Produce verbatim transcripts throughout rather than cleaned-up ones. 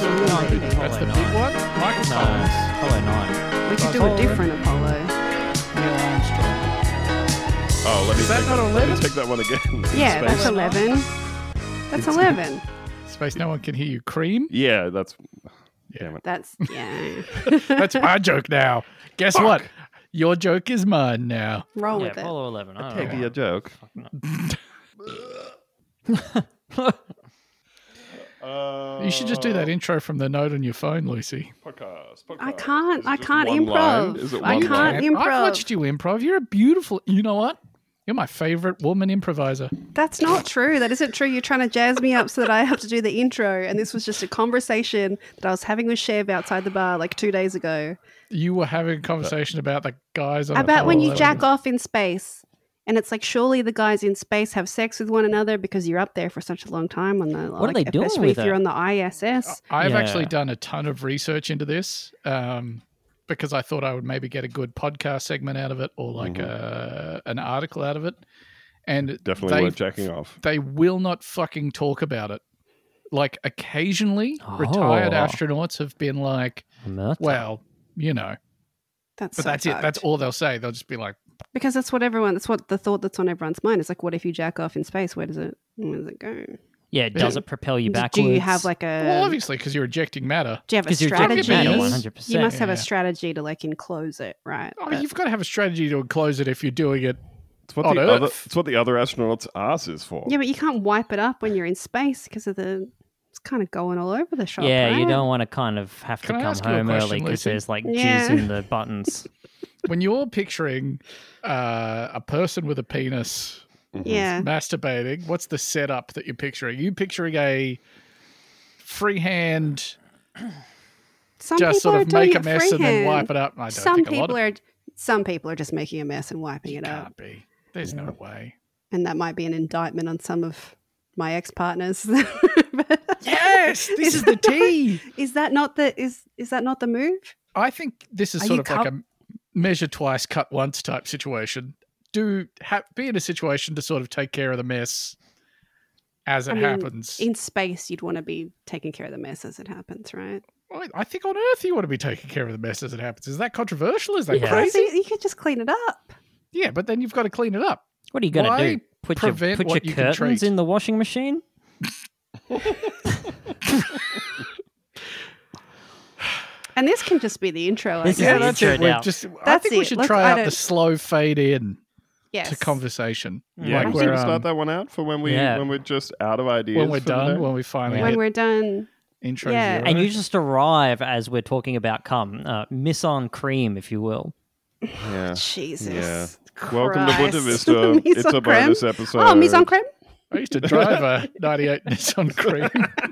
No, I think Apollo That's the nine. big one? Michael No, Collins. Apollo nine. We could do Apollo. a different Apollo. Neil Armstrong. Oh, let me, Is that take, not let me eleven? take that one again. Yeah, Space. that's eleven. That's eleven. Space No One Can Hear You. Cream? Yeah, that's... Damn it. That's, yeah. That's my joke now. Guess what? Your joke is mine now. Roll Yeah, with it. Apollo eleven. I don't Take know. your joke. Uh, You should just do that intro from the note on your phone, Lucy. Podcast, podcast. I can't. Is it I just can't one improv. line? Is it I one can't line? I've improv. watched you improv. You're a beautiful... You know what? You're my favorite woman improviser. That's not true. That isn't true. You're trying to jazz me up so that I have to do the intro. And this was just a conversation that I was having with Chev outside the bar like two days ago. You were having a conversation about the guys on About when Apollo you jack eleven. off in space. And it's like, surely the guys in space have sex with one another because you're up there for such a long time on the. What are like, they doing especially with if you're it? on the I S S. I've Yeah. actually done a ton of research into this um, because I thought I would maybe get a good podcast segment out of it or like a, an article out of it. And Definitely they, worth jacking off. they will not fucking talk about it. Like occasionally, retired Oh. astronauts have been like, Murta. well, you know, That's but so that's it. fucked. That's all they'll say. They'll just be like, Because that's what everyone, that's what the thought that's on everyone's mind. It's like, what if you jack off in space? Where does it, where does it go? Yeah, does it propel you Do- backwards? Do you have like a, well, obviously, because you're ejecting matter. do you have a 'Cause you're ejecting strategy? matter one hundred percent. You must have Yeah. a strategy to like enclose it, right? Oh, But- you've got to have a strategy to enclose it if you're doing it. It's what, on the Earth. other, it's what the other astronauts' ass is for. yeah, but you can't wipe it up when you're in space because of the, it's kind of going all over the shop. Yeah, you right? don't want to kind of have Can I to come ask you a home question, early because Lucy? there's like Yeah. jizz in the buttons. When you're picturing uh, a person with a penis Yeah. masturbating, what's the setup that you're picturing? Are you picturing a freehand, Some just people sort are of doing make a it mess and then freehand. wipe it up? I don't Some think a lot people of are, some people are just making a mess and wiping it up. can't be. There's no way. And that might be an indictment on some of my ex-partners. Yes, this is the tea. Is that not the is is that not the move? I think this is Are sort you of like co- a measure twice, cut once type situation. Do ha- be in a situation to sort of take care of the mess as it I mean, happens. In space, you'd want to be taking care of the mess as it happens, right? I- I think on Earth you want to be taking care of the mess as it happens. Is that controversial? Is that Yeah. crazy? So you, you could just clean it up. Yeah, but then you've got to clean it up. What are you going Why to do? Put your prevent put what your you can curtains treat? in the washing machine? And this can just be the intro. I This is guess. Yeah, the that's intro it. We've now. just, I That's think we it. should Look, try I out the don't- slow fade in yes. to conversation. Yeah. Like I we're, should um, start that one out for when we Yeah. when we're just out of ideas. when we're for the done, day. when we finally Yeah. when hit we're done. intro yeah. zero. And you just arrive as we're talking about cum. Uh, miss on cream, if you will. yeah. Jesus. Yeah. Christ. Welcome to Buena Vista. Mise It's a en creme. bonus episode. Oh, mise en creme. I used to drive a ninety-eight Nissan Cream.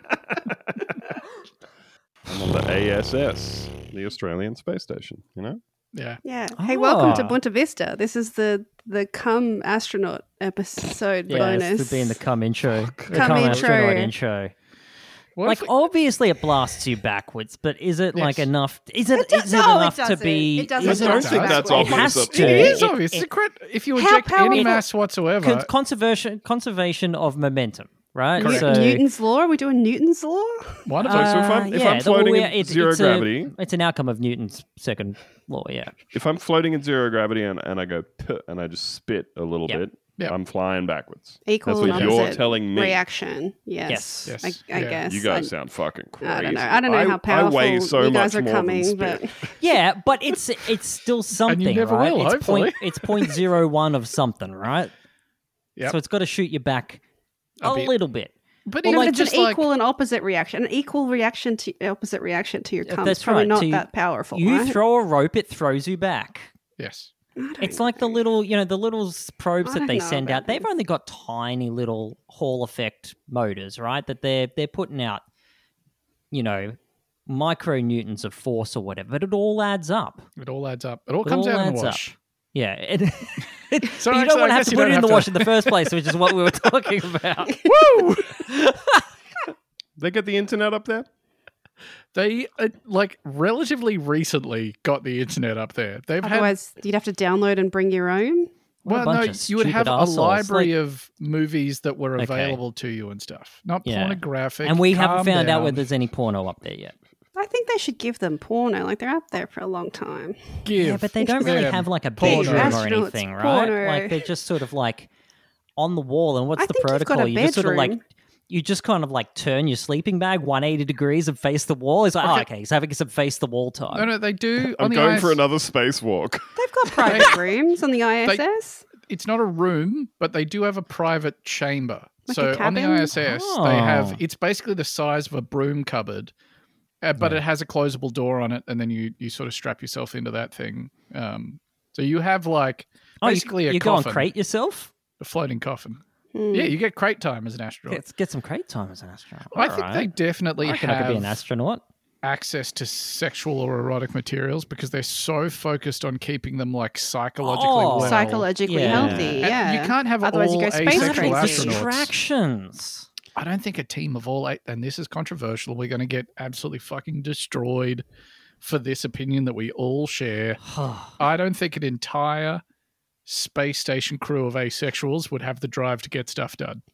I'm on the A S S, the Australian Space Station. You know. Yeah. Yeah. Hey, welcome to Ah. Bunta Vista. This is the the cum astronaut episode Yeah, bonus. it's being the cum intro. The Cum cum intro. astronaut intro. What Like if we- obviously it blasts you backwards, but is it like Yes. enough? Is it, It does- is it no, it enough to doesn't. be? It doesn't is I don't blast think you that's backwards. It obvious. has up to. it is It- obvious. it- It's a crit- if you How inject any powerful- mass whatsoever, Con- conservation conservation of momentum, right? Correct. So, Newton's law? Are we doing Newton's law? one of So, us. so if I'm, uh, if yeah, I'm the- floating well, in it- zero it's a- gravity, it's an outcome of Newton's second law. Yeah, if I'm floating in zero gravity and, and I go "Puh," and I just spit a little Yep. bit, Yep. I'm flying backwards. Equal That's what and you're opposite telling me. reaction. Yes. Yes. Yes. I, I Yeah. guess. You guys I, sound fucking crazy. I don't know. I don't know how I powerful weigh so you guys much are more coming, than but spit. yeah, but it's it's still something, never right? will, it's hopefully. point it's point zero one of something, right? Yep. So it's got to shoot you back A a, bit. little bit. But no, even but it's just an like equal and opposite reaction. An equal reaction to opposite reaction to your Yeah, cum. that's It's probably right. not So you- that powerful. You right? throw a rope, it throws you back. yes, I don't It's like the know. little, you know, the little s- probes I that don't they know send about out. They've this. only got tiny little Hall effect motors, right? That they're they're putting out, you know, micronewtons of force or whatever. But it all adds up. it all adds up. It all It comes all out in adds the up. wash. Yeah. It, it, So but you actually, don't I want to have guess to you put don't it in have the to- wash in the first place, which is what we were talking about. Woo! They get the internet up there? They uh, like relatively recently got the internet up there. They've had Otherwise, you'd have to download and bring your own. What a Well, bunch no, of you would have stupid a assholes. library Like- of movies that were Okay. available to you and stuff, not Yeah. pornographic. and we haven't Calm found out down. whether there's any porno up there yet. I think they should give them porno. Like they're up there for a long time. Give Yeah, but they don't really them have like a porno. bedroom or Astronauts anything, right? porno. Like they're just sort of like on the wall. And what's I the think you've got protocol? a You just sort of like bedroom. you just kind of like turn your sleeping bag one hundred eighty degrees and face the wall. It's like, oh, okay, he's having some face the wall time. No, no, they do. I'm on the going I S for another spacewalk. They've got private rooms on the I S S. It's not a room, but they do have a private chamber. Like so a on the cabin? I S S, Oh. they have. It's basically the size of a broom cupboard, uh, but Yeah. it has a closable door on it, and then you you sort of strap yourself into that thing. Um, so you have like oh, you, basically a you go and coffin, crate yourself? a floating coffin. Hmm. Yeah, you get crate time as an astronaut. Get, get some crate time as an astronaut. I think Alright. they definitely I reckon I have could be an astronaut. access to sexual or erotic materials because they're so focused on keeping them like psychologically Oh. well. Psychologically Yeah. healthy. And Yeah. you can't have Otherwise all you go space asexual crazy. astronauts. Distractions. I don't think a team of all eight, and this is controversial, we're going to get absolutely fucking destroyed for this opinion that we all share. I don't think an entire space station crew of asexuals would have the drive to get stuff done.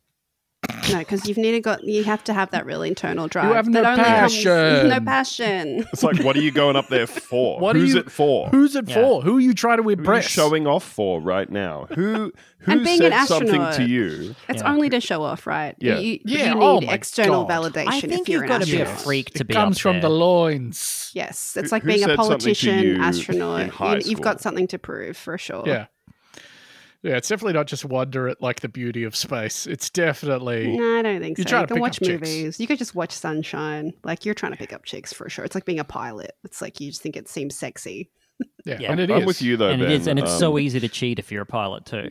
No, because you've needed got you have to have that real internal drive. have no that only comes- passion. no passion. It's like, what are you going up there for? What are Who's you- it for? Who's it Yeah. for? Who are you trying to Who are you impress? showing off for right now? Who who And being said an something astronaut. to you? It's Yeah. only to show off, right? Yeah. You, Yeah, you need oh my external God. validation I think if you're you've an got to be a astronaut. freak to it be comes up from there. the loins. Yes, it's Who- like who being a said something to politician, you in astronaut. high You, you've got school? something to prove for sure. Yeah. Yeah, it's definitely not just wonder at like the beauty of space. It's definitely No, I don't think You're so. trying You to can pick watch up chicks. movies. You could just watch Sunshine. Like you're trying to pick up chicks for sure. It's like being a pilot. It's like you just think it seems sexy. yeah, Yeah. and it I'm is. with you though, and Ben. it is, and it's so Um, easy to cheat if you're a pilot too.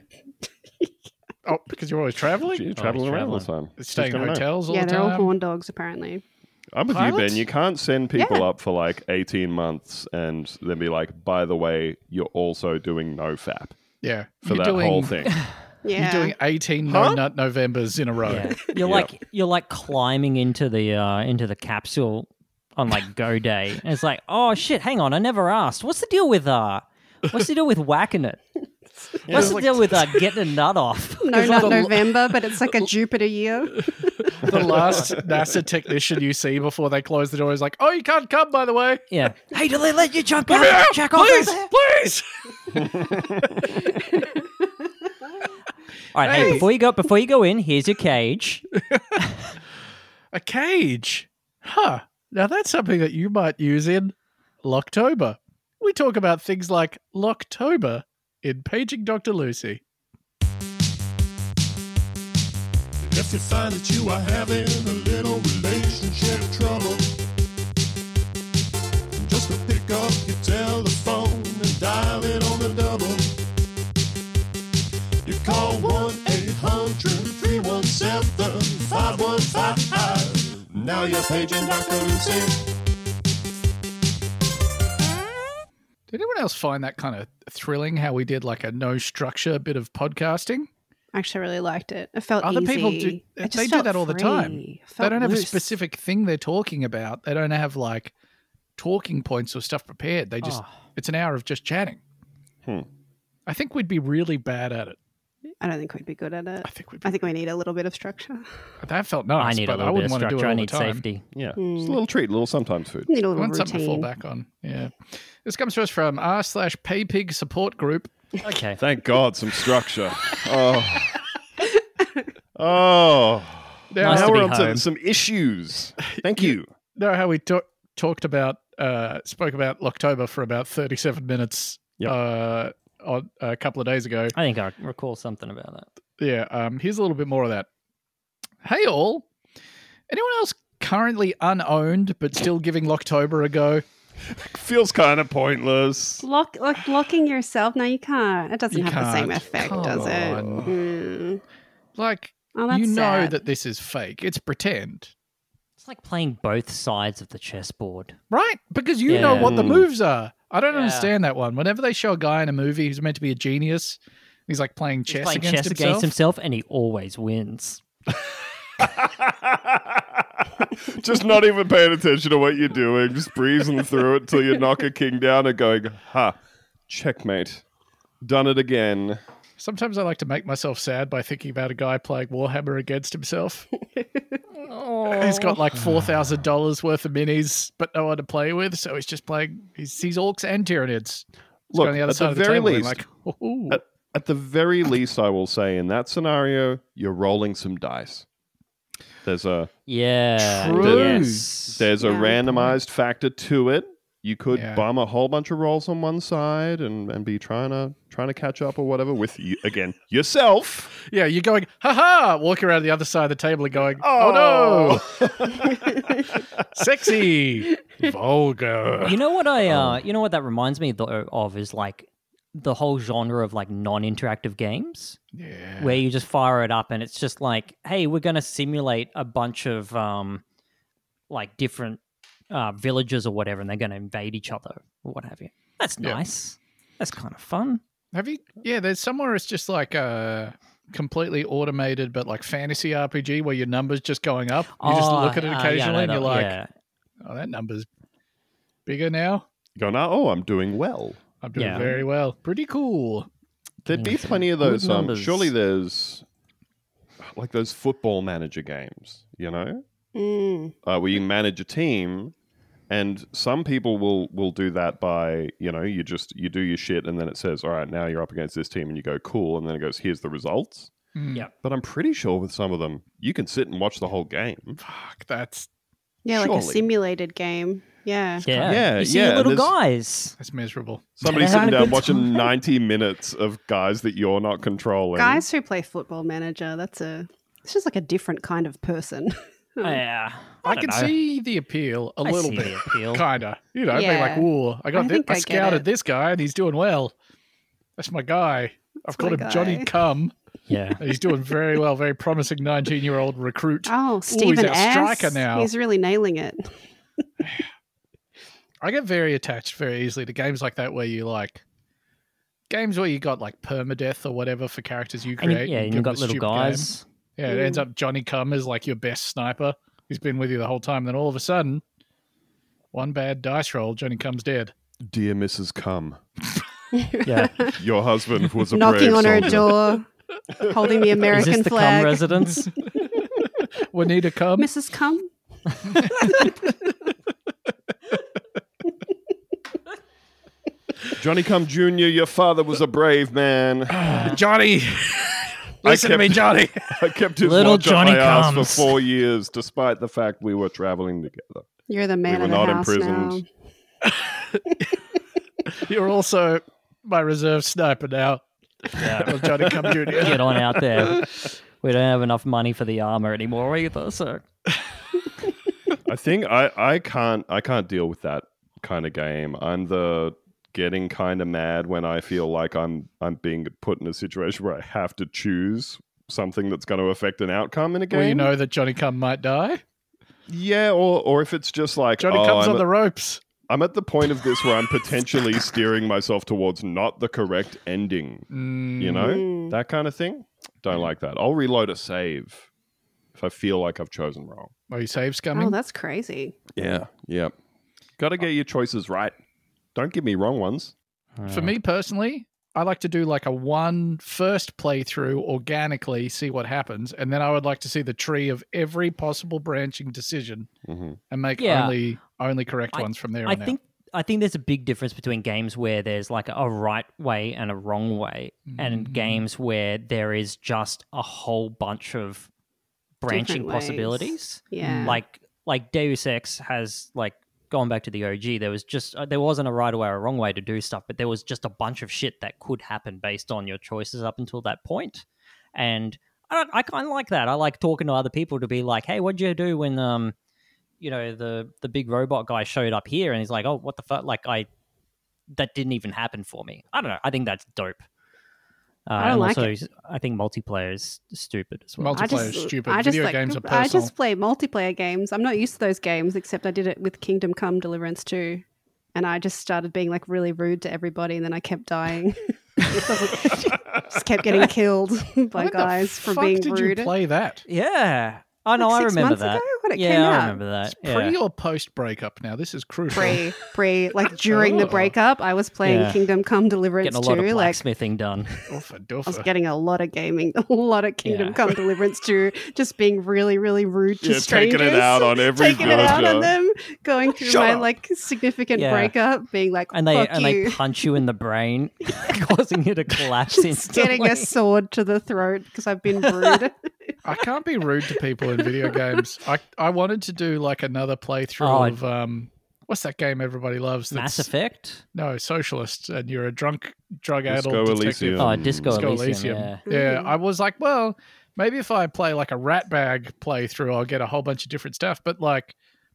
Oh, because you're always traveling, You're traveling around all the time. staying in Just never know. hotels all yeah, the they're all time. horn dogs apparently. I'm with you, Pilots? Ben. You can't send people Yeah. up for like eighteen months and then be like, by the way, you're also doing no fap Yeah, for you're that doing, whole thing. Yeah. You're doing eighteen Huh? no nut Novembers in a row. Yeah. You're Yeah. like you're like climbing into the uh, into the capsule on like go day. And it's like, oh shit, hang on, I never asked. What's the deal with uh what's the deal with whacking it? What's the like- deal with uh, getting a nut off? no, Is not that the- November, but it's like a Jupiter year. The last NASA technician you see before they close the door is like, "Oh, you can't come, by the way." Yeah. Hey, do they let you jump Let me out? out, Check off please, over there? please. All right, hey, Hey. before you go before you go in, here's your cage. A cage, huh? Now that's something that you might use in Locktober. We talk about things like Locktober in Paging Doctor Lucy. If you find that you are having a little relationship trouble, just to pick up your telephone and dial it on the double. You call one eight hundred three one seven five one five five. Now you're paging Doctor Lucy. Did anyone else find that kind of thrilling? How we did like a no structure bit of podcasting? Actually, I really liked it. It felt Other easy. people do. It They just do felt that all the free. time. It They felt don't have a loose. specific thing they're talking about. They don't have like talking points or stuff prepared. They just Oh. it's an hour of just chatting. Hmm. I think we'd be really bad at it. I don't think we'd be good at it. I think we'd. Be, I think we need a little bit of structure. that felt nice. I need a but little I bit of wouldn't want to do it structure. all I the need time. safety. Yeah, Hmm. just a little treat, a little sometimes food. Need a I little want something to fall routine. back on. Yeah. This comes to us from r slash paypig support group. Okay. Thank God, some structure. Oh, oh. Now, Nice now to we're be on to home. some issues. Thank you. know how we talk, talked about, uh, spoke about Locktober for about thirty-seven minutes Yep. uh, on, a couple of days ago. I think I recall something about that. Yeah, um, here's a little bit more of that. Hey all, anyone else currently unowned but still giving Locktober a go? Feels kind of pointless. Lock, like locking yourself. No, you can't. It doesn't You have the same can't. effect, Come does it? on. Mm. Like, Oh, that's you know sad. that this is fake. It's pretend, It's like playing both sides of the chessboard. right? Because you know Yeah. what the Mm. moves are. I don't Yeah. understand that one. Whenever they show a guy in a movie who's meant to be a genius, he's like playing He's chess playing against chess himself. against himself, and he always wins. Just not even paying attention to what you're doing, just breezing through it till you knock a king down and going, ha, checkmate. Done it again. Sometimes I like to make myself sad by thinking about a guy playing Warhammer against himself. He's got like four thousand dollars worth of minis, but no one to play with, so he's just playing. He sees orcs and Tyranids. He's Look, on the other at side the of the very table, and least, like, ooh. at, at the very least, I will say in that scenario, you're rolling some dice. There's a Yeah. True. Yes. there's a Yeah. randomized factor to it. You could Yeah. bum a whole bunch of rolls on one side and, and be trying to trying to catch up or whatever with you again yourself. Yeah, you're going, ha ha, walking around the other side of the table and going, oh, no, sexy, vulgar. You know what I uh you know what that reminds me though of is like the whole genre of like non-interactive games Yeah. where you just fire it up and it's just like, hey, we're going to simulate a bunch of um like different uh villages or whatever and they're going to invade each other or what have you. That's Yeah. nice. That's kind of fun. Have you? Yeah, there's somewhere it's just like a completely automated, but like fantasy R P G where your number's just going up. You just Oh, look at it uh, yeah, occasionally no, and you're that- like, yeah. oh, that number's bigger now. You go, no, oh, I'm doing well. I'm doing Yeah. very well. Pretty cool. There'd be Yes. plenty of Good those. Um, numbers. surely there's like those football manager games, you know, Mm. uh, where you manage a team, and some people will will do that by, you know, you just you do your shit, and then it says, all right, now you're up against this team, and you go cool, and then it goes, here's the results. Mm. Yeah. But I'm pretty sure with some of them, you can sit and watch the whole game. Fuck, that's Yeah, like a Surely. simulated game. Yeah. Yeah. Yeah, You see yeah, your little there's- guys. that's miserable. Somebody They're sitting having a down good watching time. ninety minutes of guys that you're not controlling. Guys who play Football Manager, that's a it's just like a different kind of person. Yeah. I, don't can know. see the appeal a I little see bit. the appeal. Kinda. You know, being like, Yeah. ooh, I got I this, think I I get scouted it. this guy and he's doing well. That's my guy. I've got my him Johnny guy. Cum. Yeah. And he's doing very well, very promising nineteen year old recruit. Oh, Stephen our S. striker now. He's really nailing it. I get very attached very easily to games like that where you like games where you got like permadeath or whatever for characters you And create. you, yeah, give and them you've a got little stupid game. guys. Yeah, it ends up Johnny Cum is like your best sniper. He's been with you the whole time. Then all of a sudden, one bad dice roll, Johnny Cum's dead. Dear Missus Cum, Yeah. your husband was a Knocking brave on her soldier. door, holding the Is American this the cum flag. residence? Juanita Cum. Missus Cum? Johnny Cum Junior, your father was a brave man. Johnny! Listen to me, kept- Johnny! I kept his Little watch Johnny on my ass for Cums. four years, despite the fact we were traveling together. You're the man were of the not house imprisoned. now. You're also my reserve sniper now. Yeah. Of Johnny Cum Junior Get on out there. We don't have enough money for the armor anymore either, so I think I, I can't I can't deal with that kind of game. I'm the getting kind of mad when I feel like I'm I'm being put in a situation where I have to choose something that's going to affect an outcome in a game. Well, you know that Johnny Cum might die. Yeah, or or if it's just like Johnny oh, Cum's I'm, on the ropes. I'm at the point of this where I'm potentially steering myself towards not the correct ending. Mm, You know? Mm. That kind of thing. Don't like that. I'll reload a save if I feel like I've chosen wrong. Are you save Oh, scumming? that's crazy. Yeah, yeah. Got to get your choices right. Don't give me wrong ones. For me personally, I like to do like a one first playthrough organically, see what happens, and then I would like to see the tree of every possible branching decision hmm and make Yeah. only only correct I- ones from there I on think I think there's a big difference between games where there's like a right way and a wrong way, and Mm. games where there is just a whole bunch of branching Different ways. possibilities. Yeah. Like like Deus Ex has like going back to the O G. There was just uh, there wasn't a right way or a wrong way to do stuff, but there was just a bunch of shit that could happen based on your choices up until that point. And I don't, I kind of like that. I like talking to other people to be like, hey, what'd you do when um you know the the big robot guy showed up here, and he's like, oh, what the fuck, like I that didn't even happen for me. I don't know, I think that's dope. uh, I don't and like also I think multiplayer is stupid as well. Multi- I Multiplayer just, is stupid. I just Video like, games are I personal. just play multiplayer games. I'm not used to those games, except I did it with Kingdom Come Deliverance two, and I just started being like really rude to everybody, and then I kept dying. just kept getting killed by When the guys for fuck being did rude. you play that? Yeah, Oh no, Like I six remember months that. ago when it yeah, came I out. remember that. Yeah. Pre or post breakup now? This is crucial. Pre, pre, like during the Oh. breakup, I was playing Yeah. Kingdom Come Deliverance Getting a lot two. of Like blacksmithing done. Uffa I was duffa. getting a lot of gaming, a lot of Kingdom Yeah. Come Deliverance two, just being really, really rude to Yeah, strangers. taking it out on every taking it out on villager. them, going through Shut my up. like significant Yeah. breakup, being like, And they "Fuck and you," they punch you in the brain, causing you to collapse instantly. getting a sword to the throat because I've been rude. I can't be rude to people in video games. I, I wanted to do like another playthrough Oh, of um what's that game everybody loves? Mass that's- Effect. No, Socialist, and you're a drunk drug Disco addled detective. Elysium. Oh, Um, Disco, Disco Elysium. Elysium. Yeah. Yeah, I was like, well, maybe if I play like a rat bag playthrough, I'll get a whole bunch of different stuff. But like,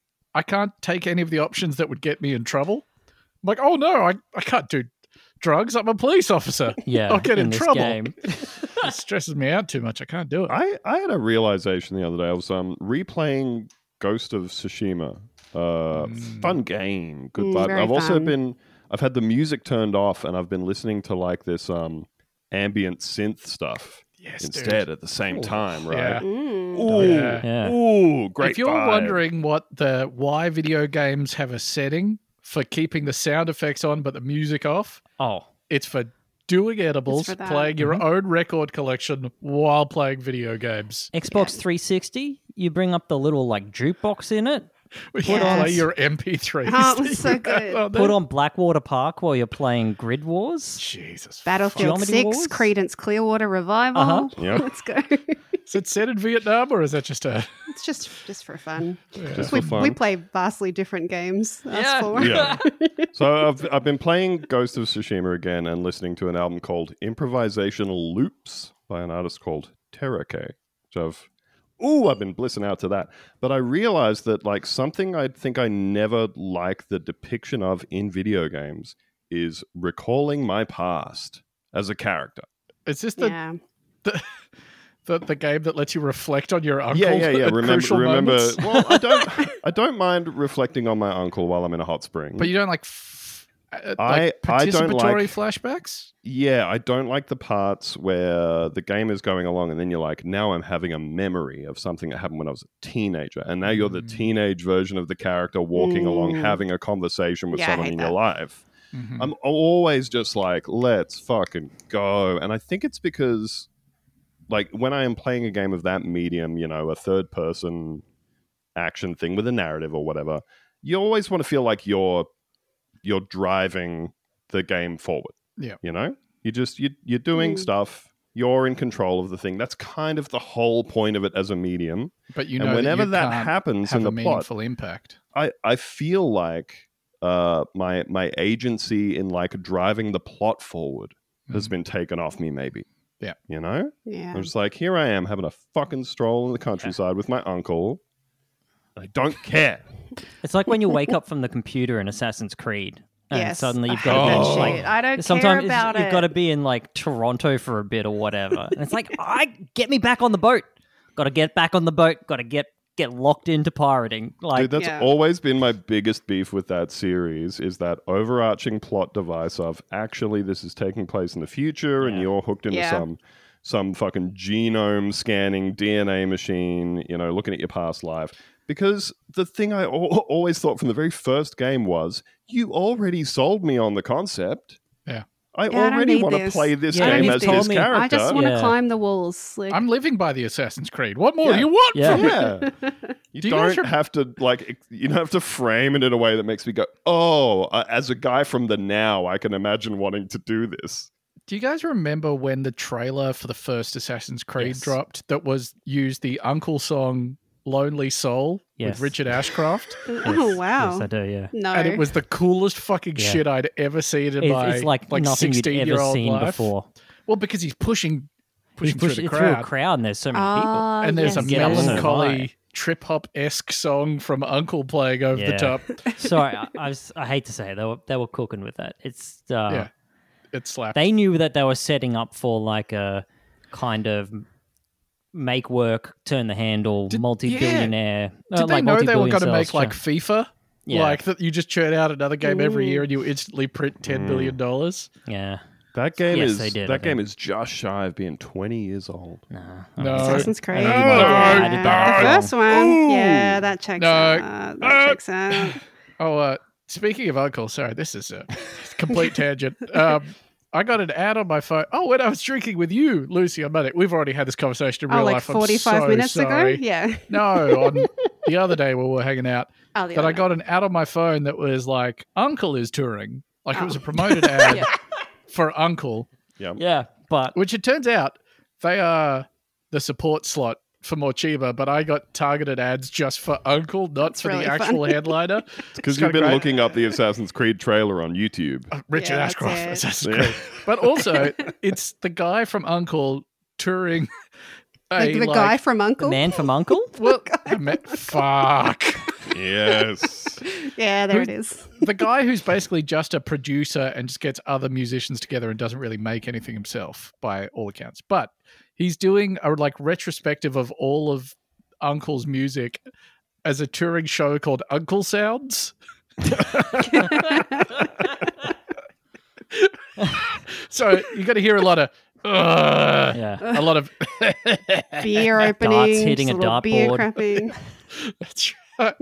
I can't take any of the options that would get me in trouble. I'm like, oh no, I, I can't do drugs. I'm a police officer. Yeah, I'll get in, this trouble. game. It stresses me out too much. I can't do it. I, I had a realization the other day. I was um replaying Ghost of Tsushima. Uh, Mm. Fun game, good Mm, vibe. very I've also fun. been I've had the music turned off, and I've been listening to like this um ambient synth stuff Yes, instead dude. at the same Ooh. time, Yeah. right? Mm. Ooh, Yeah. Yeah. ooh, great. If you're vibe. wondering what the why video games have a setting for keeping the sound effects on but the music off, Oh, it's for doing edibles, for that. playing your own record collection while playing video games. Xbox three sixty. You bring up the little like jukebox in it. You Yes. play your M P threes. Oh, it was that so you have good. on there. Put on Blackwater Park while you're playing Grid Wars. Jesus. Battlefield Geometry six, Wars? Credence Clearwater Revival. Uh-huh. Yep. Let's go. Is it set in Vietnam or is that just a? It's just just for fun. Just We, for fun. we play vastly different games. Us Yeah. four. Yeah. So I've I've been playing Ghost of Tsushima again and listening to an album called Improvisational Loops by an artist called Terake. Which I've ooh, I've been blissing out to that. But I realized that like something I think I never liked the depiction of in video games is recalling my past as a character. Is this the, Yeah. the the the game that lets you reflect on your uncle? Yeah, yeah, yeah. at Remember, crucial remember. moments? Well, I don't, I don't mind reflecting on my uncle while I'm in a hot spring. But you don't like, f- uh, I- like I don't participatory like- flashbacks. Yeah, I don't like the parts where the game is going along and then you're like, now I'm having a memory of something that happened when I was a teenager. And now you're the Mm. teenage version of the character walking along, Mm. having a conversation with Yeah, I someone hate in that. your life. Mhm. I'm always just like, let's fucking go. And I think it's because, like, when I am playing a game of that medium, you know, a third person action thing with a narrative or whatever, you always want to feel like you're you're driving the game forward. Yeah. You know? You just you you're doing Mm. stuff, you're in control of the thing. That's kind of the whole point of it as a medium. But you know, and whenever that, you that can't happens have in a the plot, meaningful impact. I, I feel like uh, my my agency in like driving the plot forward has Mhm. been taken off me. Maybe, Yeah. you know, Yeah. I'm just like, here I am having a fucking stroll in the countryside with my uncle. I don't care. It's like when you wake up from the computer in Assassin's Creed, and Yes. suddenly I you've hate got that to Oh. be like, shit. I don't care sometimes it's- about you've it. got to be in like Toronto for a bit or whatever. And it's like, I get me back on the boat. Got to get back on the boat. Got to get get locked into pirating. Like, Dude, that's Yeah. always been my biggest beef with that series is that overarching plot device of actually this is taking place in the future and Yeah. you're hooked into Yeah. some some fucking genome scanning D N A machine, you know, looking at your past life. Because the thing I al- always thought from the very first game was you already sold me on the concept. Yeah. I Yeah, I don't already need want to this. play this Yeah, game you've as told his me- character. I just want to Yeah. climb the walls. Like, I'm living by the Assassin's Creed. What more Yeah. do you want Yeah. from me? Yeah. You Do you guys don't rem- have to like ex- you don't have to frame it in a way that makes me go, "Oh, uh, as a guy from the now, I can imagine wanting to do this." Do you guys remember when the trailer for the first Assassin's Creed Yes. dropped that was used the Uncle song Lonely Soul Yes. with Richard Ashcroft? oh wow. Yes, I do, yeah. No. And it was the coolest fucking Yeah. shit I'd ever seen in It's, my it's like, like nothing you'd sixteen ever year old seen life. before. Well, because he's pushing pushing He's through pushing the through crowd. a crowd, and there's so many people. Ah, And there's yes, a Get up so melancholy high. trip hop esque song from Uncle playing over the Yeah. top. Sorry, I, I, was, I hate to say it, they were they were cooking with that. It's uh, Yeah. It slapped. they knew that they were setting up for like a kind of make work, turn the handle, Did- multi-billionaire. uh, Did they like know they were multi-billion going to make sales like cha- FIFA? Yeah. Like that you just churn out another game every Ooh. year and you instantly print ten Mm. billion dollars? yeah. That game Yes, is they did, I that game think. is just shy of being twenty years old. No. No. Assassin's Creed. I know you No, might- I did no. that The wrong. first one. Ooh. Yeah, that checks No. out. That Uh, checks out. Oh, uh, speaking of Uncle, sorry, this is a complete tangent. Um, I got an ad on my phone. Oh, when I was drinking with you, Lucy, on Monday. We've already had this conversation in Oh, real like life. I'm forty-five so minutes sorry. ago? Yeah. No, on the other day when we were hanging out, Oh, the that other I got an ad on my phone that was like, Uncle is touring. Like it was Oh. a promoted ad Yeah. for Uncle, Yeah, but which it turns out they are the support slot for Mochiba, but I got targeted ads just for Uncle, not That's for really the actual fun. headliner. Because It's you've kinda been great. looking up the Assassin's Creed trailer on YouTube. Uh, Richard Yeah, that's Ashcroft, it. Assassin's Yeah. Creed. But also, it's the guy from Uncle touring. A, Like the like, guy from the Uncle? man from Uncle? Well, I meant- fuck. Yes. Yeah, there Who- it is. The guy who's basically just a producer and just gets other musicians together and doesn't really make anything himself by all accounts. But he's doing a like retrospective of all of Uncle's music as a touring show called Uncle Sounds. So you got to hear a lot of uh, Yeah. a lot of Beer opening. hitting a little beer dartboard. crapping. That's right.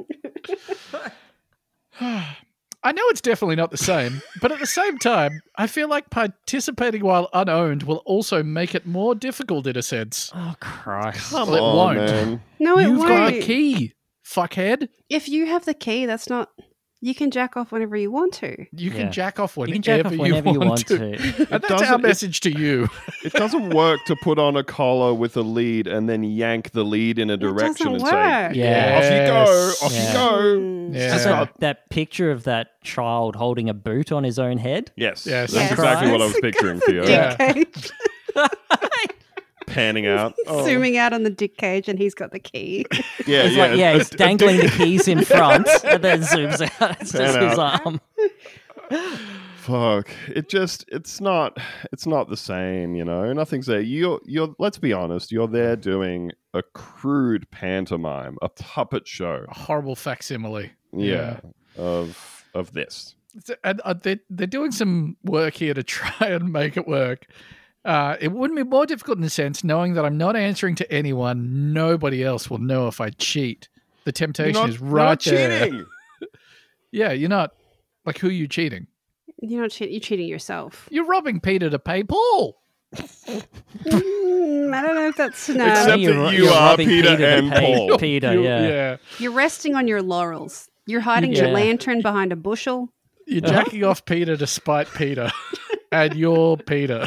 I know it's definitely not the same, but at the same time, I feel like participating while unowned will also make it more difficult in a sense. Oh, Christ. Come Well, it on, won't. man. No, it You've won't. got a key, fuckhead. If you have the key, that's not. You can jack off whenever you want to. You can Yeah. jack off You whenever, can jack off whenever you want to. And that's doesn't- our it- message to you. It doesn't work to put on a collar with a lead and then yank the lead in a direction doesn't and work. say, Yeah. off you go, off Yeah. you go. Mm. Yeah. Just that, that picture of that child holding a boot on his own head. Yes, Yes. that's Yes. exactly what I was Christ. picturing for you. Yeah. Dick Cage. Panning out. Oh. Zooming out on the Dick Cage, and he's got the key. Yeah, It's yeah. like, yeah, a- he's a- a dangling dick- the keys in front and then zooms out. It's just Pan his out. arm. Fuck. It just it's not it's not the same, you know. Nothing's there. You're you're let's be honest, you're there doing a crude pantomime, a puppet show. A horrible facsimile. Yeah. Of of this. So- And uh, they're, they're doing some work here to try and make it work. Uh, it wouldn't be more difficult in a sense, knowing that I'm not answering to anyone. Nobody else will know if I cheat. The temptation You're not, is you're right not there. cheating. Yeah, you're not. Like, who are you cheating? You're not cheating. You're cheating yourself. You're robbing Peter to pay Paul. Mm, I don't know if that's no. Except You're- that you you're are robbing Peter to and pay Paul. Peter, You- yeah. You're resting on your laurels. You're hiding your Yeah. lantern behind a bushel. You're jacking off Peter to spite Peter. And you're Peter.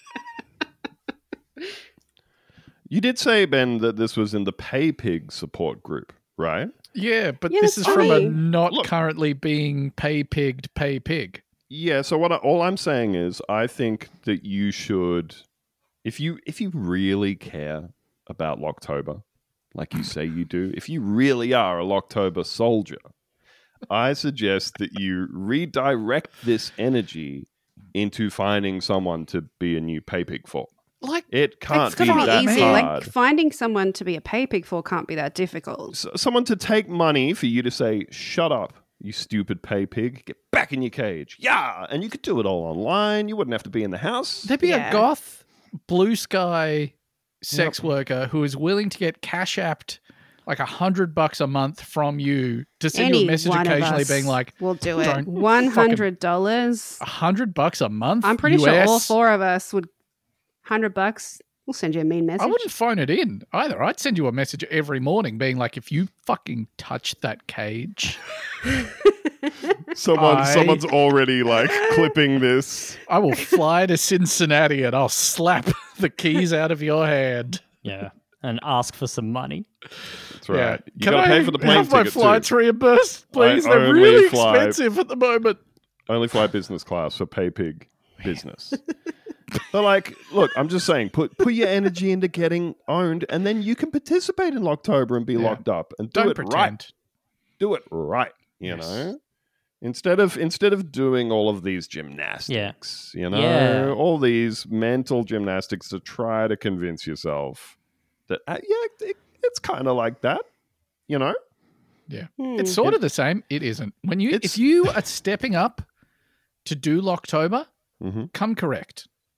You did say, Ben, that this was in the Pay Pig support group, right? Yeah, but Yeah, this that's is from a fine. not Look. currently being pay pigged pay pig. Yeah, so what I, all I'm saying is I think that you should if you if you really care about Locktober, like you say you do, if you really are a Locktober soldier, I suggest that you redirect this energy into finding someone to be a new pay pig for. Like, It can't It's be gonna be that easy. hard. Like finding someone to be a pay pig for can't be that difficult. S- someone to take money for you to say, "Shut up, you stupid pay pig! Get back in your cage!" Yeah, and you could do it all online. You wouldn't have to be in the house. there'd be Yeah. a goth blue sky sex worker who is willing to get cash apped like a hundred bucks a month from you to send you Any a message one of occasionally us being like, "We'll do it." "Don't One hundred dollars. a hundred bucks a month? I'm pretty U sure all S? four of us would. Hundred bucks. We'll send you a mean message. I wouldn't phone it in either. I'd send you a message every morning being like, if you fucking touch that cage, Someone, I- someone's already like clipping this. I will fly to Cincinnati and I'll slap the keys out of your hand. Yeah. And ask for some money. That's right. Yeah. You Can gotta I pay for the plane have my ticket flights too. reimbursed, please? I They're only really fly- expensive at the moment. Only fly business class for pay pig business. But like, look, I'm just saying, put put your energy into getting owned, and then you can participate in Locktober and be Yeah. locked up and do Don't it right. pretend. Do it right. You Yes. know. Instead of instead of doing all of these gymnastics, you know, Yeah. all these mental gymnastics to try to convince yourself that uh, yeah, it, it's kind of like that, you know. Hmm. It's sort of the same. It isn't. When you It's- if you are stepping up to do Locktober, Mm-hmm. come correct.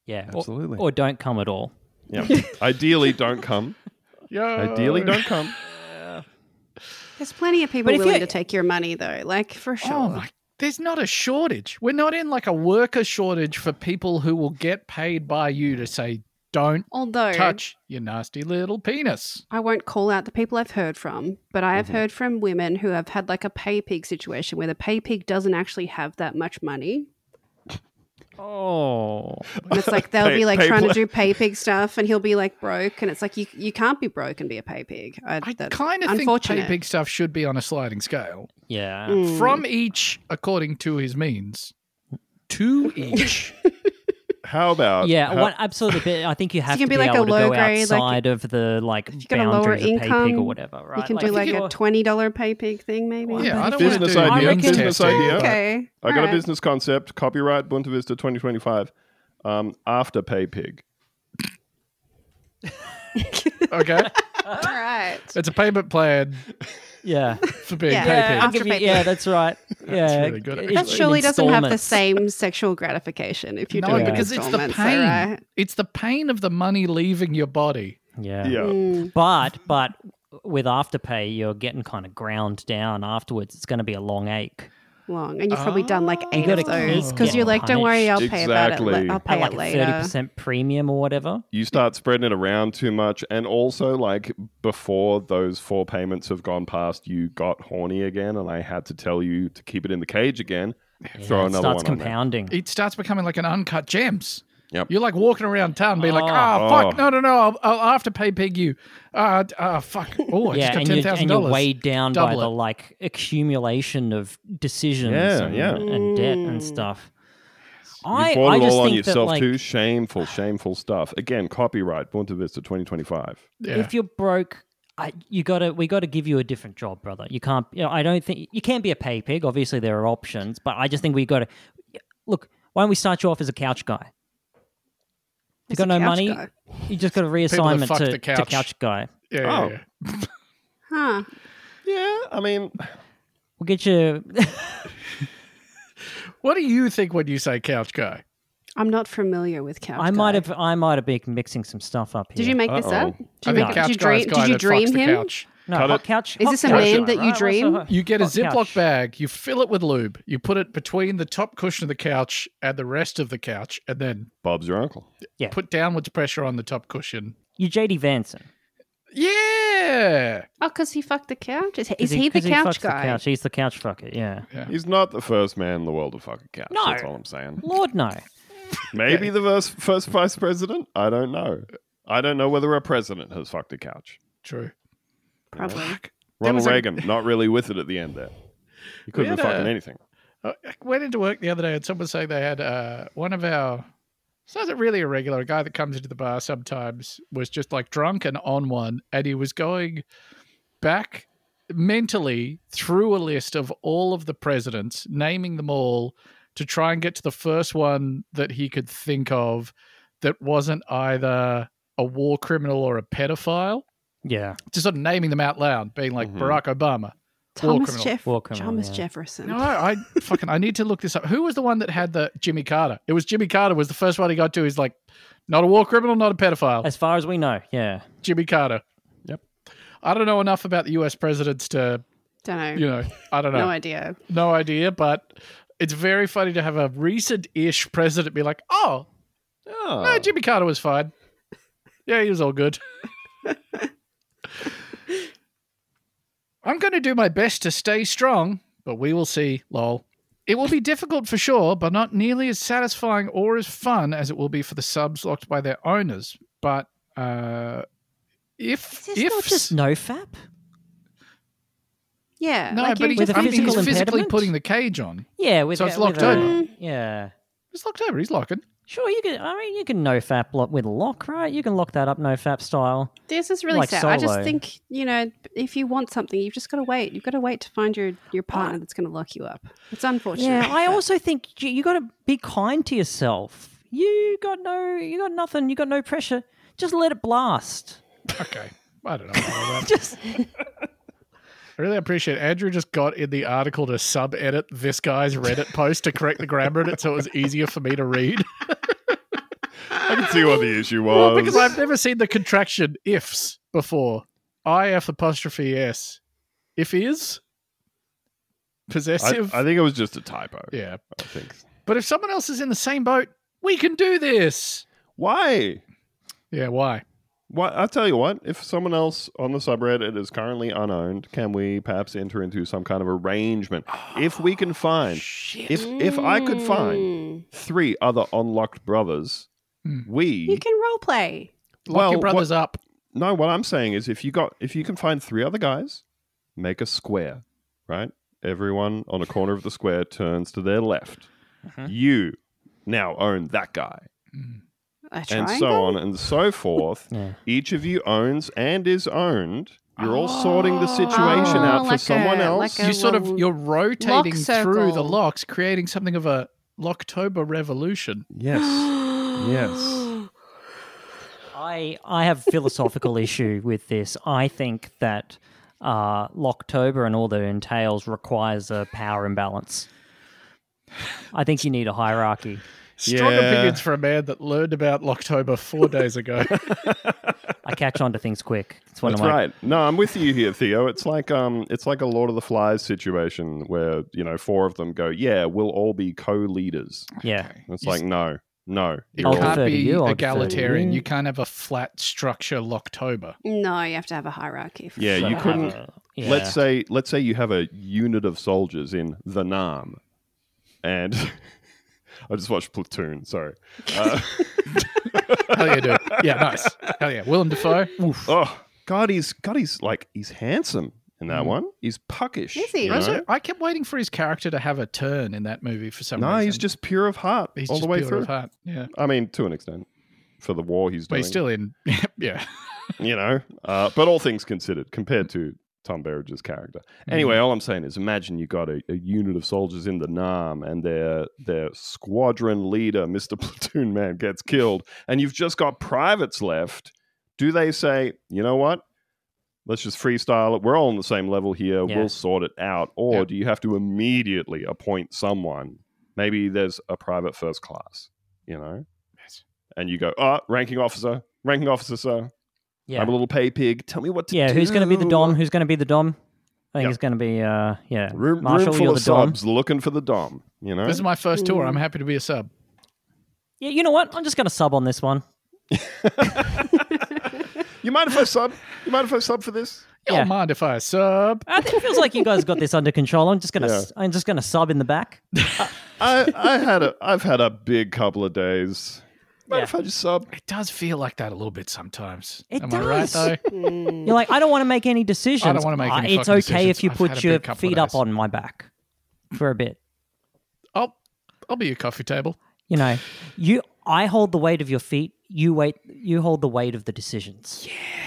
Yeah, or- Absolutely. Or, don't come at all. Yeah. Ideally, don't come. Yo. Ideally, don't come. There's plenty of people But if willing you- to take your money, though. Like, for sure. Oh my, there's not a shortage. We're not in like a worker shortage for people who will get paid by you to say, don't Although, touch your nasty little penis. I won't call out the people I've heard from, but I have Mm-hmm. heard from women who have had like a pay pig situation where the pay pig doesn't actually have that much money. Oh, And it's like they'll Pay- be like pay trying pl- to do pay pig stuff and he'll be like broke. And it's like, you you can't be broke and be a pay pig. I, I that's kind of think unfortunate. pay pig stuff should be on a sliding scale. yeah. Mm. From each, according to his means, to each. How about Yeah, how- one, absolutely. But I think you have can to be be, like a able to low go grade, like, outside of the like you got a lower boundaries of pay pig or income, whatever, right? You can do if like you're- a twenty dollars pay pig thing, maybe. Yeah, I don't Business want to do idea, means business testing. idea. Okay. I got Alright. a business concept, copyright Bunta Vista twenty twenty-five, um, after pay pig. Okay. All right. It's a payment plan yeah, for being Yeah. pay yeah, pig. I'll After give you- pay pig. yeah, that's right. Yeah, really good, it- actually. That in surely doesn't have the installments. same sexual gratification if you No, do it because in it's the installments, pain. alright? It's the pain of the money leaving your body. Yeah, Yeah. Mm. But but with Afterpay, you're getting kind of ground down afterwards. It's going to be a long ache. Long, and you've probably done like eight gotta of those keep because you're getting like, don't worry, I'll punished. pay about it. Exactly. la- I'll pay At like it a later. thirty percent premium or whatever. You start spreading it around too much, and also like before those four payments have gone past, you got horny again, and I had to tell you to keep it in the cage again. Throw Yeah, it another starts one on there. compounding. It starts becoming like an uncut gems. Yep. You're like walking around town being like, Oh. oh, fuck, Oh. no, no, no, I'll, I'll have to pay pig you. Uh, uh, fuck. Oh, I yeah, just got and ten you're, thousand and you're dollars. weighed down by Double the it. like accumulation of decisions Yeah, and, yeah. and debt and stuff. You I, brought I it just all on think that, yourself like, too. Shameful, shameful stuff. Again, copyright Bunta Vista twenty twenty-five. Yeah. if you're broke, I, you gotta we got to give you a different job, brother. You can't. You know, I don't think you can't be a pay pig. Obviously, there are options, but I just think we got to look. Why don't we start you off as a couch guy? You As got a no couch money. guy. You just got a that reassignment fuck to, the to couch. couch guy. yeah, Oh. yeah, yeah. Huh. Yeah, I mean, We'll get you. What do you think when you say couch guy? I'm not familiar with couch. I might guy. have. I might have been mixing some stuff up here. Did you make this Uh-oh. up? Did I you, think make, couch did you guy is dream? guy Did you that dream fucks the him? couch. No, Cut hot it. couch. Is hot this a couch man guy, that you right? What's a dream? hot- You get a hot Ziploc couch? bag, you fill it with lube, you put it between the top cushion of the couch and the rest of the couch, and then Bob's your uncle. Yeah. put downwards pressure on the top cushion. You J D Vanson. Yeah. Oh, because he fucked the couch? Is, 'Cause is he, the 'cause couch fucks the guy? couch. He's the couch fucker. Yeah. He's not the first man in the world to fuck a couch. No. That's all I'm saying. Lord no. Maybe the first, first vice president? I don't know. I don't know whether a president has fucked a couch. True. Probably. Ronald was a- Reagan, not really with it at the end there. He couldn't We have had fucking a- anything. I went into work the other day and someone saying they had uh, one of our, it's not really a regular, a guy that comes into the bar sometimes was just like drunk and on one, and he was going back mentally through a list of all of the presidents, naming them all to try and get to the first one that he could think of that wasn't either a war criminal or a pedophile. Yeah. Just sort of naming them out loud, being like Mhm. Barack Obama. Thomas, criminal. Jeff- War criminal, Thomas yeah. Jefferson. No, I fucking I need to look this up. Who was the one that had the Jimmy Carter? It was Jimmy Carter was the first one he got to. He's like, not a war criminal, not a pedophile. As far as we know, yeah. Jimmy Carter. Yep. I don't know enough about the U S presidents to, Don't know. you know, I don't know. No idea. No idea, but it's very funny to have a recent-ish president be like, oh, Oh. no, Jimmy Carter was fine. Yeah, he was all good. I'm going to do my best to stay strong, but we will see, lol. It will be difficult for sure, but not nearly as satisfying or as fun as it will be for the subs locked by their owners. But uh, if... Is this if not just NoFap? Yeah. no, like but you he, With a I mean, he's physical physically impediment? putting the cage on. Yeah, with So it's with locked a- over. Yeah. It's locked over. He's locking. Sure, you can. I mean, you can NoFap lock with a lock, right? You can lock that up NoFap style. This is really Like sad. I just Solo. think, you know, if you want something, you've just got to wait. You've got to wait to find your, your partner that's going to lock you up. It's unfortunate. Yeah, I but- also think you, you got to be kind to yourself. You got no, you got nothing. You got no pressure. Just let it blast. Okay. I don't know about that. Just I really appreciate Andrew just got in the article to sub-edit this guy's Reddit post to correct the grammar in it so it was easier for me to read. I can see what the issue was. Well, because I've never seen the contraction ifs before. I F apostrophe S. If is I, possessive. I think it was just a typo. yeah. I think. But if someone else is in the same boat, we can do this. Why? Yeah, why? Why? I'll tell you what. If someone else on the subreddit is currently unowned, can we perhaps enter into some kind of arrangement? If we can find, if if I could find Mm. three other unlocked brothers, Hmm. we You can role play. Lock Well, your brothers up. No, what I'm saying is if you got if you can find three other guys, make a square, right? Everyone on a corner of the square turns to their left. Mhm. You now own that guy. A And triangle? so on and so forth. Yeah. Each of you owns and is owned. You're all sorting the situation Oh, out for like someone a- else. like a- You sort of little you're rotating through the circle. locks, creating something of a Locktober revolution. yes. Yes. I I have philosophical issue with this. I think that uh, Locktober and all that it entails requires a power imbalance. I think you need a hierarchy. Strong Yeah. opinions for a man that learned about Locktober four days ago. I catch on to things quick. It's one That's of my right. No, I'm with you here, Theo. It's like um, it's like a Lord of the Flies situation where you know four of them go, yeah, we'll all be co-leaders. yeah. It's You like no, no. It you're I'll all- can't defer to be you, I'll defer to egalitarian. you. You can't have a flat structure Locktober. No, you have to have a hierarchy. For Yeah, sure. you Have couldn't. a- yeah. Let's say let's say you have a unit of soldiers in the Nam, and I just watched Platoon. Sorry. Uh, Hell yeah, dude. Yeah, nice. Hell yeah. Willem Dafoe. Oof. oh God, he's God, he's like he's handsome in that Mm. one. He's puckish. Is he? you Also, know? I kept waiting for his character to have a turn in that movie for some No, reason. he's just pure of heart he's all just the way pure through. of heart. Yeah. I mean, to an extent, for the war he's But doing. he's still in. Yeah. you know. Uh, but all things considered, compared to Tom Berridge's character. Mm. Anyway, all I'm saying is, imagine you got a, a unit of soldiers in the Nam, and their their squadron leader, Mister Platoon Man, gets killed, and you've just got privates left. Do they say, you know what? Let's just freestyle it. We're all on the same level here. Yeah. We'll sort it out. Or Yeah. do you have to immediately appoint someone? Maybe there's a private first class, you know? Yes. And you go, oh, ranking officer, ranking officer, sir. yeah. I'm a little pay pig. Tell me what to yeah, do. who's going to be the Dom? Who's going to be the Dom? I think Yep. it's going to be, uh, yeah. Room, Marshall, room full you're of the Dom. subs looking for the Dom, you know? This is my first tour. I'm happy to be a sub. Yeah, you know what? I'm just going to sub on this one. You mind if I sub? You mind if I sub for this? You Yeah. don't mind if I sub? I think it feels like you guys got this under control. I'm just going to, Yeah. I'm just going to sub in the back. I, I had a I've had a big couple of days. Mind Yeah. if I just sub? It does feel like that a little bit sometimes. It Am I right, does. though? Mm. You're like, I don't want to make any decisions. I don't wanna make Uh, any It's fucking okay if decisions. you I've had put a your big couple of feet up days. on my back for a bit. I'll, I'll be your coffee table. You know, you. I hold the weight of your feet. You wait. You hold the weight of the decisions.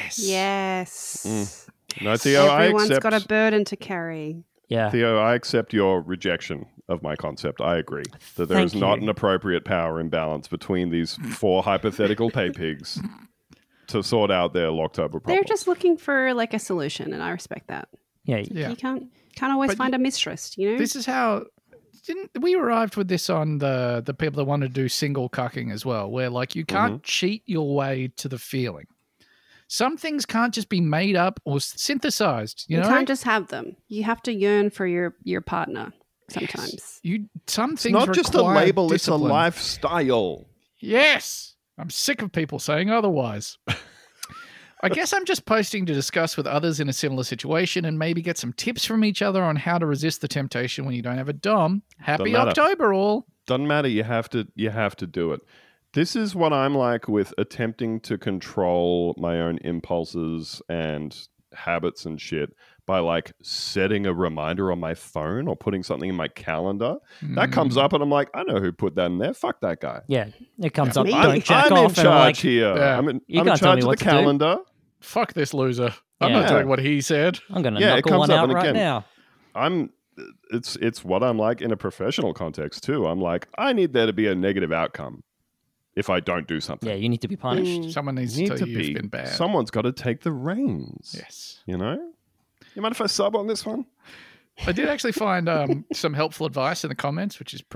Yes. No, Theo, I Everyone's accept. got a burden to carry. Yeah. Theo, I accept your rejection of my concept. I agree that there is Thank not you. an appropriate power imbalance between these four hypothetical pay pigs to sort out their Locktober problem. They're just looking for like a solution, and I respect that. Yeah. Yeah. You can't can't always But find a mistress, you know. This is how. Didn't we arrived with this on the the people that want to do single cucking as well, where like you can't cheat your way to the feeling. Some things can't just be made up or synthesized. You, you know, can't just have them. You have to yearn for your your partner sometimes. you some It's things not just a require label, discipline. it's a lifestyle. Yes, I'm sick of people saying otherwise. I guess I'm just posting to discuss with others in a similar situation and maybe get some tips from each other on how to resist the temptation when you don't have a dom. Happy Doesn't matter. October, all. Doesn't matter. You have to. You have to do it. This is what I'm like with attempting to control my own impulses and habits and shit by like setting a reminder on my phone or putting something in my calendar. That comes Mm. up and I'm like, I know who put that in there. Fuck that guy. Yeah. It comes Yeah, up. me. Don't I'm, jack I'm off. in and I'm charge like, here. Yeah. I'm in, You I'm in can't tell charge me of what the to do. calendar. Fuck this loser. I'm Yeah. not doing what he said. I'm going to Yeah, it knuckle comes one up out and right again- now. I'm it's it's what I'm like in a professional context too. I'm like, I need there to be a negative outcome if I don't do something. Yeah, you need to be punished. Mm. Someone needs Need to to tell you be you've been bad. someone's got to take the reins. Yes. You know? You mind if I sub on this one? I did actually find um, some helpful advice in the comments, which is pretty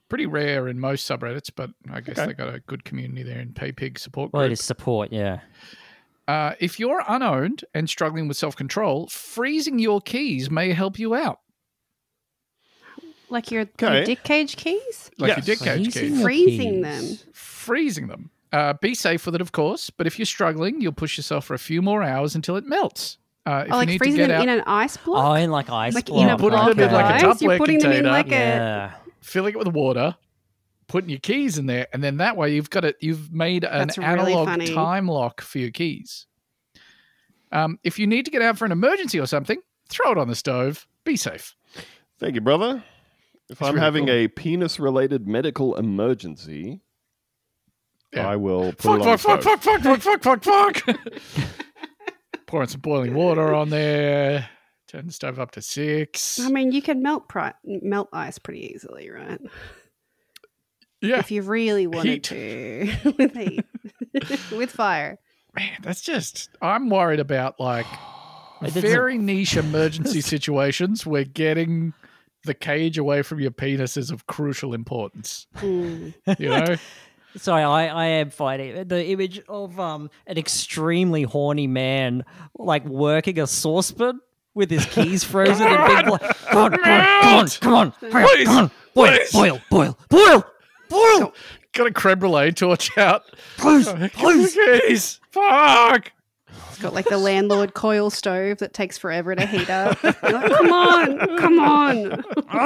pretty rare in most subreddits, but I guess Okay. they got a good community there in PayPig support Well, group. it is support, yeah. Uh, if you're unowned and struggling with self-control, freezing your keys may help you out. Like your, Okay. your dick cage keys? Like Yes. your dick cage Freezing keys. your Freezing keys. them. Freezing them. Uh, be safe with it, of course, but if you're struggling, you'll push yourself for a few more hours until it melts. Uh, if Oh, like you need freezing to get them out, in an ice Oh, block? in like ice like block. in a Put block them in of like a ice? You're Tupperware putting them in container. like a... Yeah. filling it with water, putting your keys in there, and then that way you've got it. You've made an That's really analog funny. time lock for your keys. Um, if you need to get out for an emergency or something, throw it on the stove. Be safe. Thank you, brother. If It's I'm really having cool. a penis-related medical emergency, Yeah. I will put Fuck, it on fuck, the fuck, stove. fuck, fuck, fuck, fuck, fuck. Pouring some boiling water on there. Turn the stove up to six. I mean, you can melt pri- melt ice pretty easily, right? Yeah, If you really wanted Heat. to. With heat. With fire. man, that's just. I'm worried about like It doesn't- very niche emergency situations where getting the cage away from your penis is of crucial importance. Mm. You know, Sorry, I, I am finding the image of um an extremely horny man like working a saucepan with his keys frozen in big blo- Come on, come on, come on, come on, Please, come on, boil, please. boil, boil, boil, boil, got a creme brulee torch out. please, Give please. me the keys. Fuck. It's got like the landlord coil stove that takes forever to heat up. You're like, come on, come on.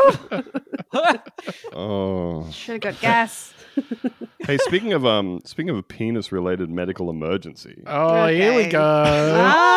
Oh, Should have got gas. hey, speaking of um, speaking of a penis-related medical emergency, Oh, here we Okay. go.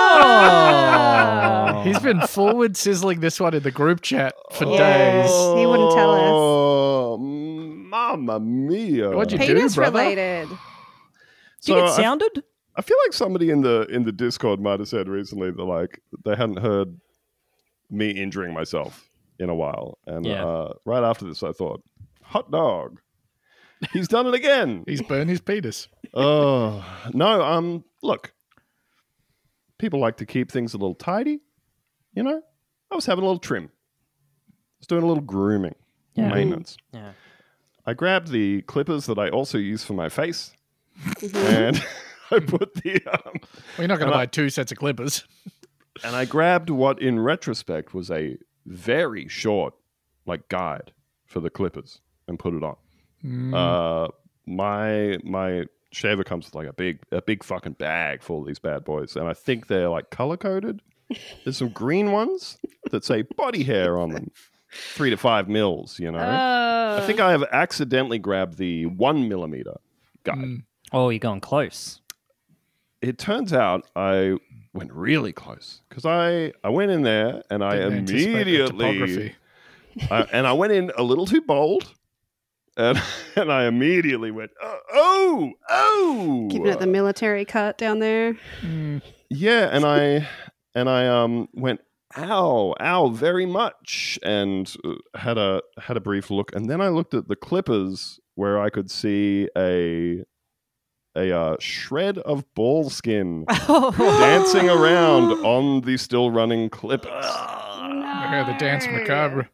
Ah. He's been forward sizzling this one in the group chat for Yes. days. He wouldn't tell us. Oh, mamma mia! What'd you do, Penis brother? related. Do you So get I- sounded? I feel like somebody in the in the Discord might have said recently that like they hadn't heard me injuring myself in a while, and Yeah. uh, right after this, I thought, hot dog, he's done it again. He's burned his penis. Oh no! Um, look, people like to keep things a little tidy. You know, I was having a little trim. I was doing a little grooming, Yeah. maintenance. Yeah. I grabbed the clippers that I also use for my face, and I put the um, Well, you're not going And to I- buy two sets of clippers. and I grabbed what, in retrospect, was a very short, like guide for the clippers, and put it on. Mm. Uh, my my shaver comes with like a big a big fucking bag full of these bad boys, and I think they're like color coded. There's some green ones that say body hair on them, three to five mils. You know, Uh, I think I have accidentally grabbed the one millimeter guide. Mm. Oh, you're going close. It turns out I went really close because I, I went in there and I Didn't anticipate the immediately topography. I, and I went in a little too bold, and and I immediately went oh oh, oh. Giving it the military cut down there. Mm. Yeah, and I and I um went ow ow very much, and uh, had a had a brief look, and then I looked at the clippers where I could see a a uh, shred of ball skin dancing around on the still running clippers. Yeah, the dance macabre.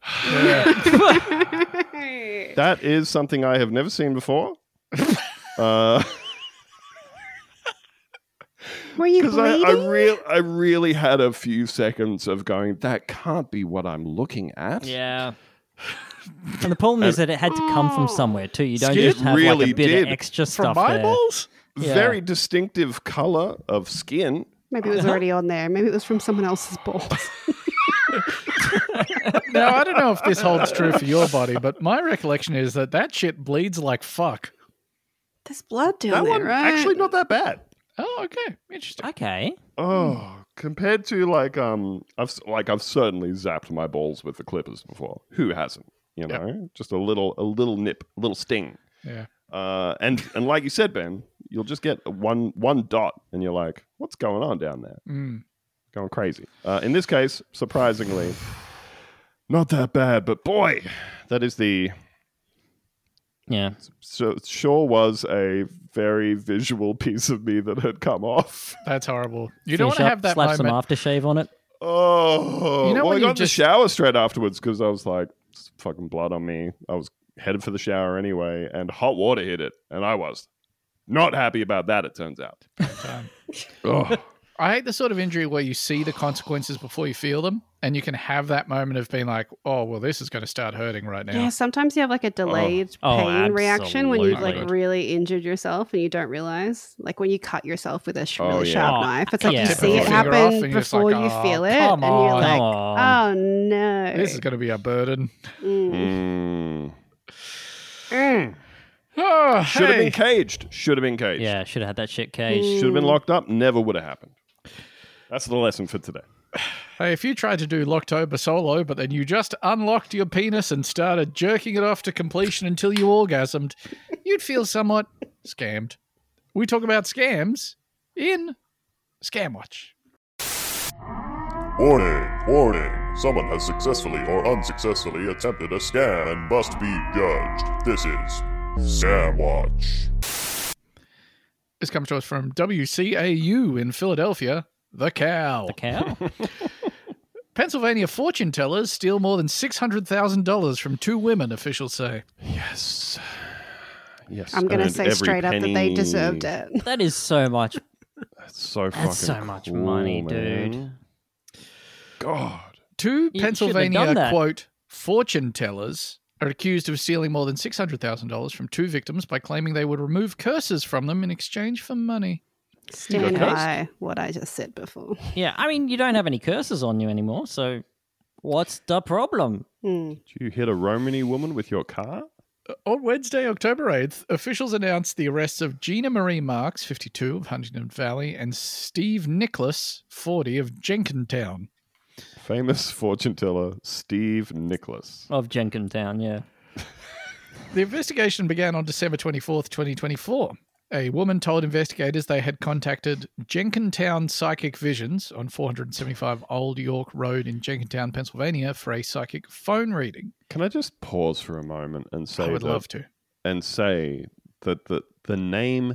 That is something I have never seen before. Uh, Were you Because I, bleeding? I, real, I really had a few seconds of going, that can't be what I'm looking at. Yeah. And the problem is that it had to come from somewhere too. You don't It just have like really a bit did. of extra From stuff my there. balls? Yeah. Very distinctive color of skin. Maybe it was already on there. Maybe it was from someone else's balls. Now, I don't know if this holds true for your body, but my recollection is that that shit bleeds like fuck. There's blood down That there, one right? actually not that bad. Oh, okay. Interesting. Okay. Oh, compared to like um, I've s- like I've certainly zapped my balls with the clippers before. Who hasn't? You Yep. know, just a little a little nip, a little sting. Yeah. Uh, and and like you said, Ben, you'll just get one one dot, and you're like, what's going on down there? Mm. Going crazy. Uh, in this case, surprisingly, not that bad. But boy, that is the Yeah. so sure was a very visual piece of me that had come off. That's horrible. You don't Finish want to up, have that slap some moment. aftershave on it. Oh, You know well, when I you got in just- the shower straight afterwards because I was like, "It's fucking blood on me." I was headed for the shower anyway, and hot water hit it, and I was not happy about that, it turns out. Um, Oh, I hate the sort of injury where you see the consequences before you feel them, and you can have that moment of being like, oh, well, this is going to start hurting right now. Yeah, sometimes you have like a delayed Oh, pain reaction when you've absolutely. like really injured yourself and you don't realize. Like when you cut yourself with a sh- Oh, really yeah. sharp Oh, knife. It's like yeah. you Tip see of it your finger off happen and you're just before like, you "Oh, feel it. come And you're on." like, Come oh no. This is going to be a burden. Mm. mm. Oh, Should have hey. been caged. Should have been caged. Yeah, should have had that shit caged. Mm. Should have been locked up. Never would have happened. That's the lesson for today. Hey, if you tried to do Locktober solo, but then you just unlocked your penis and started jerking it off to completion until you orgasmed, you'd feel somewhat scammed. We talk about scams in Scam Watch. Warning, warning. Someone has successfully or unsuccessfully attempted a scam and must be judged. This is Scam Watch. This comes to us from W C A U in Philadelphia, The Cow. The cow? Pennsylvania fortune tellers steal more than six hundred thousand dollars from two women, officials say. Yes. Yes. I'm going to earned say every straight up that they penny. deserved it. That is so much. That's so fucking That's so much cool, money, man. dude. God. Two You shouldn't have Pennsylvania, done that. quote, fortune tellers are accused of stealing more than six hundred thousand dollars from two victims by claiming they would remove curses from them in exchange for money. Stand got by what I just said before. Yeah, I mean, you don't have any curses on you anymore, so what's the problem? Hmm. Did you hit a Romany woman with your car? On Wednesday, October eighth, officials announced the arrests of Gina Marie Marks, fifty-two, of Huntington Valley, and Steve Nicholas, forty, of Jenkintown. Famous fortune teller Steve Nicholas. Of Jenkintown, yeah. The investigation began on December twenty-fourth, twenty twenty-four. A woman told investigators they had contacted Jenkintown Psychic Visions on four seventy-five Old York Road in Jenkintown, Pennsylvania, for a psychic phone reading. Can I just pause for a moment and say I would that, love to. and say that the the name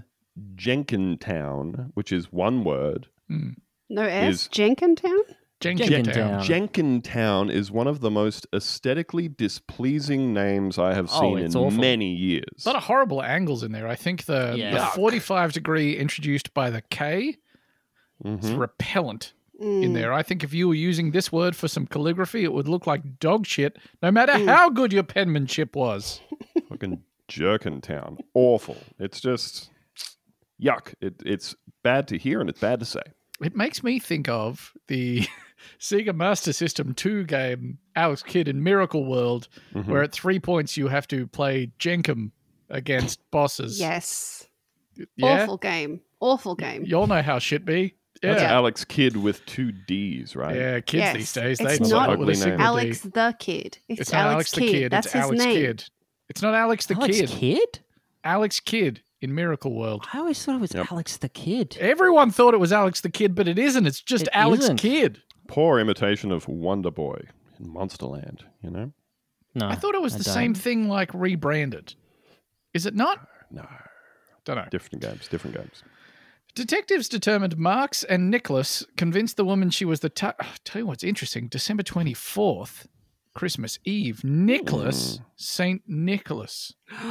Jenkintown, which is one word, No S? Is- Jenkintown? Jenkintown. Jenkintown. Jenkintown is one of the most aesthetically displeasing names I have Oh, seen it's in awful. many years. A lot of horrible angles in there. I think the, Yeah. the Yuck. forty-five degree introduced by the K is Mhm. repellent Mm. in there. I think if you were using this word for some calligraphy, it would look like dog shit, no matter Mm. how good your penmanship was. Fucking Jerkintown. Awful. It's just yuck. It, it's bad to hear and it's bad to say. It makes me think of the Sega Master System two game, Alex Kidd in Miracle World, Mhm. where at three points you have to play Jenkum against bosses. Yes. Yeah? Awful game. Awful game. You all know how shit be. That's Yeah. Alex Kidd with two D's, right? Yeah, kids Yes. these days, It's they not spell it with a Ugly single name. Alex D. the Kid. It's, It's not Alex, Alex the Kidd. Kid, That's it's his Alex name. Kidd. It's not Alex the Alex Kid. Kid? Alex Kidd in Miracle World. I always thought it was Yep. Alex the Kid. Everyone thought it was Alex the Kid, but it isn't. It's just It Alex isn't. Kidd. Poor imitation of Wonder Boy in Monsterland, you know? No, I thought it was I the don't. same thing, like rebranded. Is it not? No. Don't know. Different games, different games. Detectives determined Marks and Nicholas convinced the woman she was the. Ta- oh, tell you what's interesting. December twenty-fourth, Christmas Eve. Nicholas, Saint Nicholas.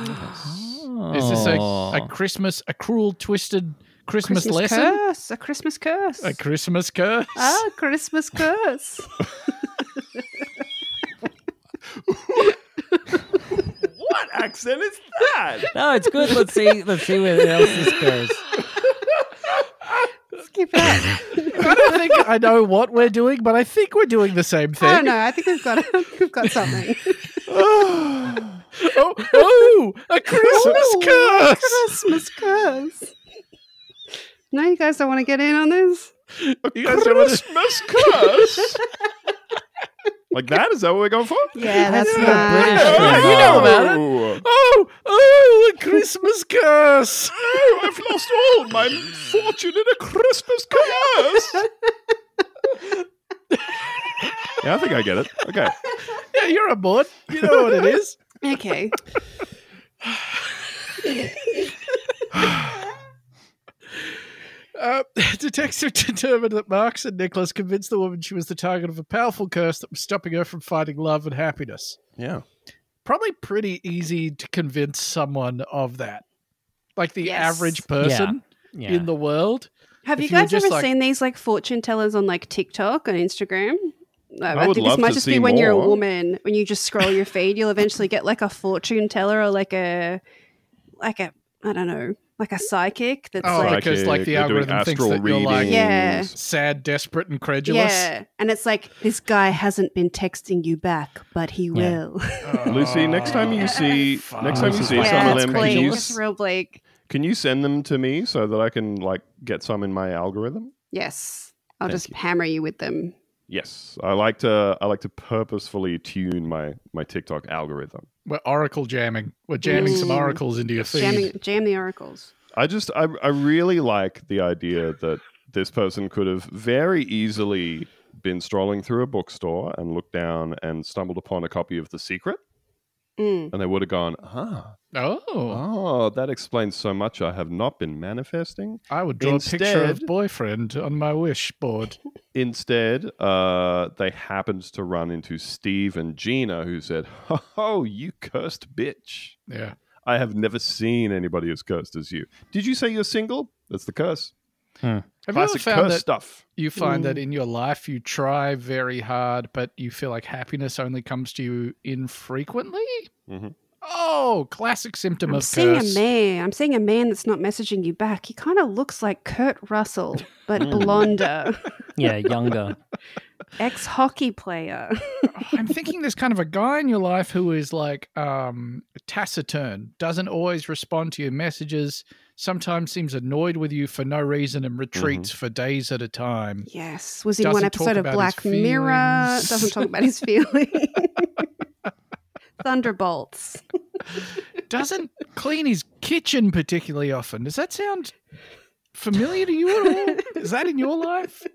Is this a, a Oh. Christmas, a cruel, twisted Christmas, Christmas lesson? curse. A Christmas curse. A Christmas curse? Ah, Christmas curse. What accent is that? No, it's good. Let's see. Let's see where else this goes. Skip it out. I don't think I know what we're doing, but I think we're doing the same thing. I don't know. I think we've got we've got something. Oh, oh, a Christmas Ooh, curse! Christmas curse. No, you guys don't want to get in on this? You guys don't want to- Christmas curse? Like that? Is that what we're going for? Yeah, that's the nice. British Oh, thing. you know about it. Oh, Oh, oh, a Christmas curse! oh, I've lost all my fortune in a Christmas curse. Yeah, I think I get it. Okay. Yeah, you're on board. You know what it is. Okay. Uh, detective determined that Marks and Nicholas convinced the woman she was the target of a powerful curse that was stopping her from finding love and happiness. Yeah. probably pretty easy to convince someone of that. Like the Yes. average person Yeah. in the world. Have If you you were guys just ever like- seen these like fortune tellers on like TikTok and Instagram? I, I would think love this might to just see be when you're a more. woman. When you just scroll your feed, you'll eventually get like a fortune teller or like a, like a, I don't know, like a psychic that's Oh, like, because, like, the They're doing algorithm thinks astral that you're, like- Yeah. Sad, desperate, and credulous. yeah, and it's like this guy hasn't been texting you back, but he Yeah. will. Lucy, next time you see Fuck. next time you Lucy's see like, some yeah, of it's them, can you, bleak. It's real bleak. can you send them to me so that I can like get some in my algorithm? Yes, I'll Thank just you. hammer you with them. Yes, I like to. I like to purposefully tune my my TikTok algorithm. We're oracle jamming. We're jamming some Mm. oracles into your feed. Jamming, jam the oracles. I just I I really like the idea that this person could have very easily been strolling through a bookstore and looked down and stumbled upon a copy of The Secret, Mm. and they would have gone, ah, Oh, oh, that explains so much I have not been manifesting. I would draw a picture of Instead- boyfriend on my wish board. Instead, uh, they happened to run into Steve and Gina, who said, "Oh, you cursed bitch! Yeah. I have never seen anybody as cursed as you. Did you say you're single? That's the curse. Have Classic you ever found curse that stuff." you find that Mm. in your life you try very hard, but you feel like happiness only comes to you infrequently? Mhm. Oh, classic symptom I'm of seeing curse. a man. I'm seeing a man that's not messaging you back. He kind of looks like Kurt Russell, but blonder. Yeah, younger. Ex hockey player. I'm thinking there's kind of a guy in your life who is like um, taciturn, doesn't always respond to your messages, sometimes seems annoyed with you for no reason and retreats for days at a time. Yes, was in one Doesn't talk episode of about Black his Mirror. feelings. Doesn't talk about his feelings. Thunderbolts. Doesn't clean his kitchen particularly often. Does that sound familiar to you at all? Is that in your life?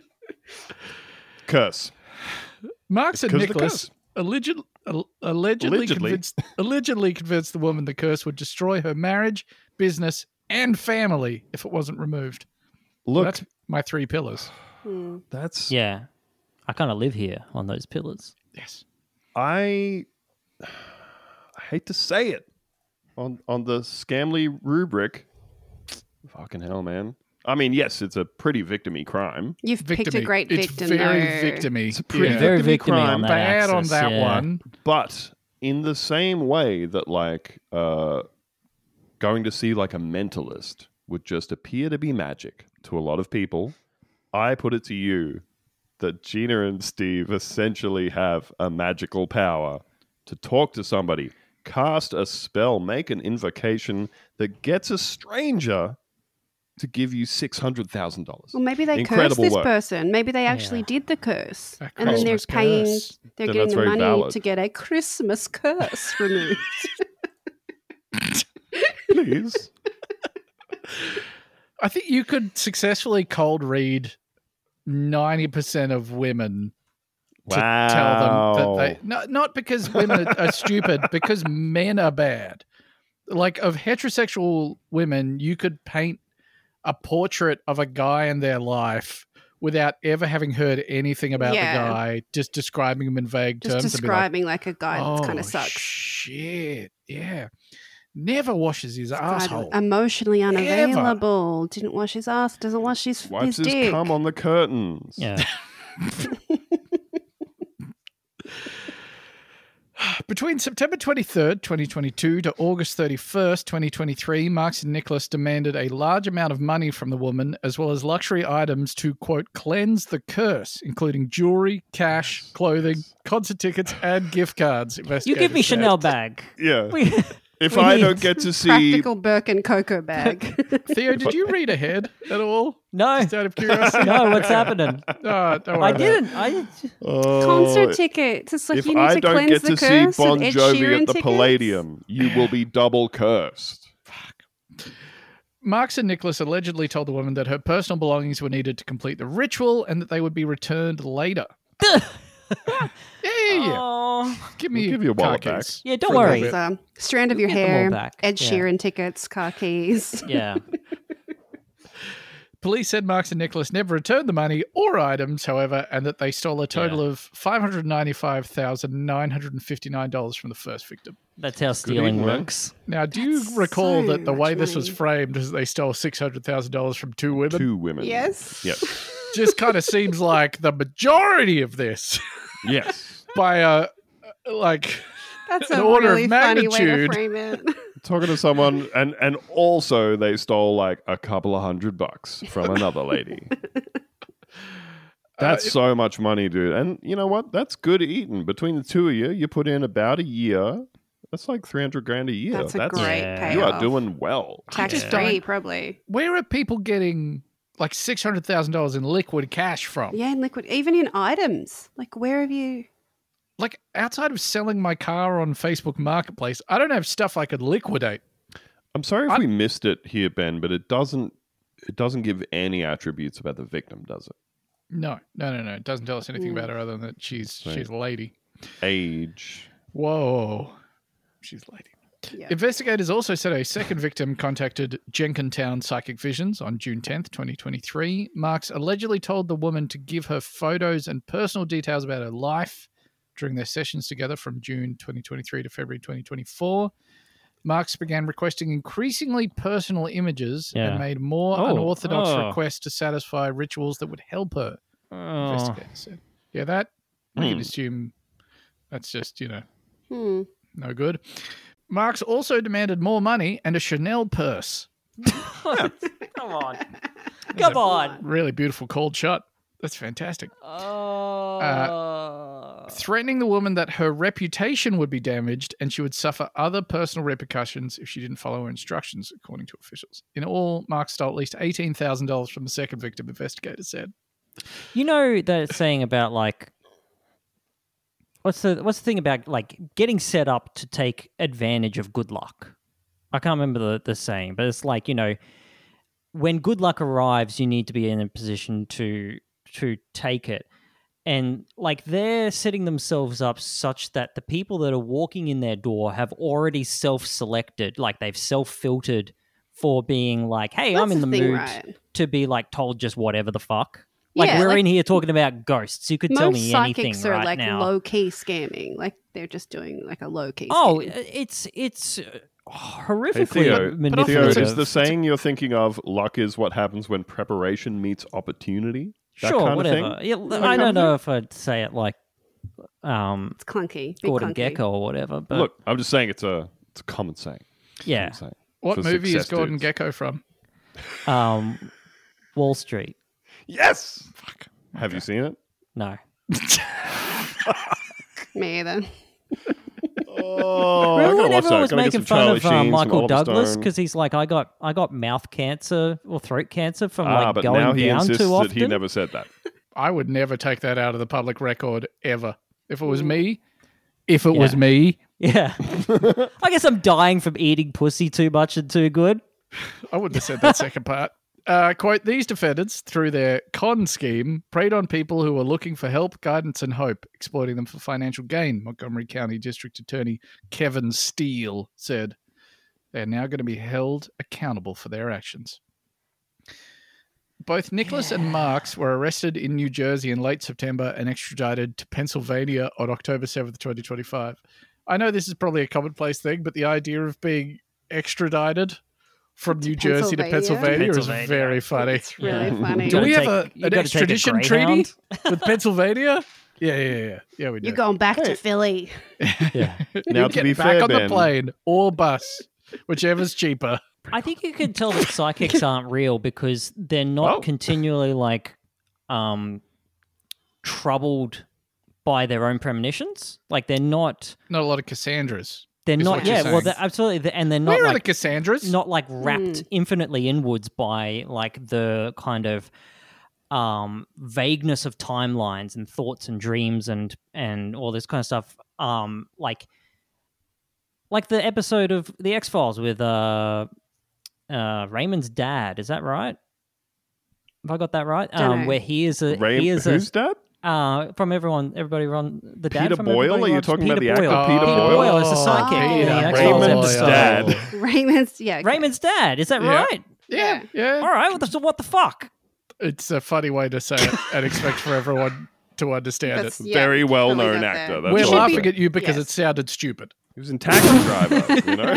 Curse. Mark and Because of the Nicholas curse. alleged, al- allegedly, Allegedly. Convinced, allegedly convinced the woman the curse would destroy her marriage, business, and family if it wasn't removed. Look, That's my three pillars. Hmm. that's Yeah. I kind of live here on those pillars. Yes. I. I hate to say it on on the Scamly rubric. Fucking hell, man. I mean, yes, it's a pretty victim-y crime. You've picked a Victim-y. great it's victim, very though. victim-y. It's a pretty Yeah. Very victim-y victim-y on crime. that Bad on axis, that yeah. one. But in the same way that, like, uh, going to see like a mentalist would just appear to be magic to a lot of people, I put it to you that Gina and Steve essentially have a magical power to talk to somebody, cast a spell, make an invocation that gets a stranger to give you six hundred thousand dollars. Well, maybe they cursed Incredible this work. person. Maybe they actually Yeah. did the curse, A and then they're Christmas paying. curse. They're Then getting that's the very money valid. to get a Christmas curse removed. Please. I think you could successfully cold read ninety percent of women to Wow. tell them that they not, not because women are, are stupid, because men are bad. Like of heterosexual women, you could paint a portrait of a guy in their life without ever having heard anything about Yeah. the guy, just describing him in vague Just terms. and be like, describing like, a guy that kind "Oh, of sucks. Shit, yeah. Never washes his Guy asshole. emotionally Ever. unavailable. Didn't wash his ass. Doesn't wash his, Wipes his his dick. cum on the curtains. Yeah. Between September twenty-third, twenty twenty-two to August thirty-first, twenty twenty-three, Marks and Nicholas demanded a large amount of money from the woman as well as luxury items to, quote, cleanse the curse, including jewelry, cash, clothing, concert tickets, and gift cards. You investigators give me said. Chanel bag. Yeah. We- If we I need don't get to see Practical Birkin cocoa bag. Theo, did you read ahead at all? no. Just out of curiosity? No, what's happening? No, don't worry I about it. didn't. I Oh, Concert tickets. It's like if you need I to don't cleanse get the to see curse Bon of Ed Jovi Sheeran at the tickets. Palladium, you will be double cursed. Marks and Nicholas allegedly told the woman that her personal belongings were needed to complete the ritual and that they would be returned later. yeah, yeah, yeah. Oh. Give me We'll give you a car wallet back. keys Yeah, don't for a little worry. bit. It's a strand of your Get them all hair, back. Ed Yeah. Sheeran tickets, car keys. Yeah. Police said Marks and Nicholas never returned the money or items, however, and that they stole a total Yeah. of five hundred ninety-five thousand nine hundred fifty-nine dollars from the first victim. That's how stealing evening, man. works. Now, do you That's recall so that the way much this was money. framed is they stole six hundred thousand dollars from two women? Two women. Yes. Yes. Just kind of seems like the majority of this Yes. by a, like, That's An a order of really funny way to magnitude. frame it. Talking to someone, and and also they stole like a couple of hundred bucks from another lady. That's Uh, it- so much money, dude. And you know what? That's good eating. Between the two of you, you put in about a year. That's like three hundred grand a year. That's a great Yeah. payoff. You are doing well. Tax just free, don't- probably. where are people getting like six hundred thousand dollars in liquid cash from? Yeah, in liquid, even in items. Like, where have you? Like, outside of selling my car on Facebook Marketplace, I don't have stuff I could liquidate. I'm sorry if I- we missed it here, Ben, but it doesn't it doesn't give any attributes about the victim, does it? No, no, no, no. It doesn't tell us anything Mm. about her other than that she's Right. she's a lady. Age. Whoa. She's a lady. Yeah. Investigators also said a second victim contacted Jenkintown Psychic Visions on June tenth, twenty twenty-three. Marks allegedly told the woman to give her photos and personal details about her life during their sessions together from June twenty twenty-three to February twenty twenty-four. Marks began requesting increasingly personal images Yeah. and made more Oh, unorthodox oh. requests to satisfy rituals that would help her, Oh. investigators said. Yeah, that, we can Hmm. assume that's just, you know, Hmm. no good. Marks also demanded more money and a Chanel purse. Come on. Come on. Really beautiful cold shot. That's fantastic. Oh. Threatening the woman that her reputation would be damaged and she would suffer other personal repercussions if she didn't follow her instructions, according to officials. In all, Marks stole at least eighteen thousand dollars from the second victim, investigators said. You know that saying about like what's the what's the thing about like getting set up to take advantage of good luck? I can't remember the, the saying, but it's like, you know, when good luck arrives, you need to be in a position to to take it. And like they're setting themselves up such that the people that are walking in their door have already self-selected, like they've self-filtered for being like, hey, I'm That's in the the thing, mood right? to be like told just whatever the fuck. Like Yeah, we're like- in here talking about ghosts. You could Most tell me anything psychics are right like now. low key scamming. Like they're just doing like a low key. oh, scam. it's it's uh, Hey, horrificaely Theo, often Theo, manipulative. is the saying you're thinking of luck is what happens when preparation meets opportunity? That sure, kind of whatever. thing? Yeah, That I kind don't of know if I'd say it like um, it's clunky. Big Gordon clunky. Gecko or whatever. But Look, I'm just saying it's a it's a common saying. yeah, Common saying. What For movie is success Gordon dudes. Gecko from? um, Wall Street. Yes. Fuck. Have you seen it? No. Me either. Oh, Remember when I everyone gotta was watch that. Gotta get making some fun Charlie of uh, Sheen, some Michael Oliver Douglas Stone. because he's like, I got I got mouth cancer or throat cancer from Ah, like but going now he down insists too that often. he never said that. I would never take that out of the public record ever. If it was me, if it was Yeah. me, Yeah. I guess I'm dying from eating pussy too much and too good. I wouldn't have said that second part. Uh, quote, these defendants, through their con scheme, preyed on people who were looking for help, guidance, and hope, exploiting them for financial gain, Montgomery County District Attorney Kevin Steele said. They are now going to be held accountable for their actions. Both Nicholas and Marks were arrested in New Jersey in late September and extradited to Pennsylvania on October seventh, twenty twenty-five. I know this is probably a commonplace thing, but the idea of being extradited from To New Jersey to Pennsylvania? Pennsylvania is Pennsylvania. very funny. It's really Yeah. funny. Do Gotta we have take- a, you an gotta take a extradition treaty Greyhound. with Pennsylvania? Yeah, yeah, yeah. Yeah, we do. You're going back Hey. to Philly. Yeah. Now, You're to getting be back fair, on the Ben- plane or bus, whichever's cheaper. I think you can tell that psychics aren't real because they're not Oh. continually like um troubled by their own premonitions. Like they're not Not a lot of Cassandras. they're Is not what you're yeah, well saying. they're absolutely they're- and they're not Where are like the Cassandras? not like wrapped Mm. infinitely inwards by like the kind of um vagueness of timelines and thoughts and dreams and and all this kind of stuff um like like the episode of the X-Files with uh uh Raymond's dad, is that right? Have I got that right? Dunno. Um where he is a Ray, he is who's a that? uh from everyone everybody run the dad Peter from Boyle? Everybody Are you Runs- talking about Peter the actor Boyle. Peter Peter Boyle? Boyle is the psychic Oh, in the Peter X-Files Raymond's episode. dad. Raymond's, yeah. okay. Raymond's dad, is that Yeah. right? Yeah, yeah. All right, what the, so what the fuck? It's a funny way to say it and expect for everyone to understand That's- it. yeah, Very well totally known got actor. that. That's We're should all. laughing be- at you because yes. it sounded stupid. He was in Taxi Driver, you know?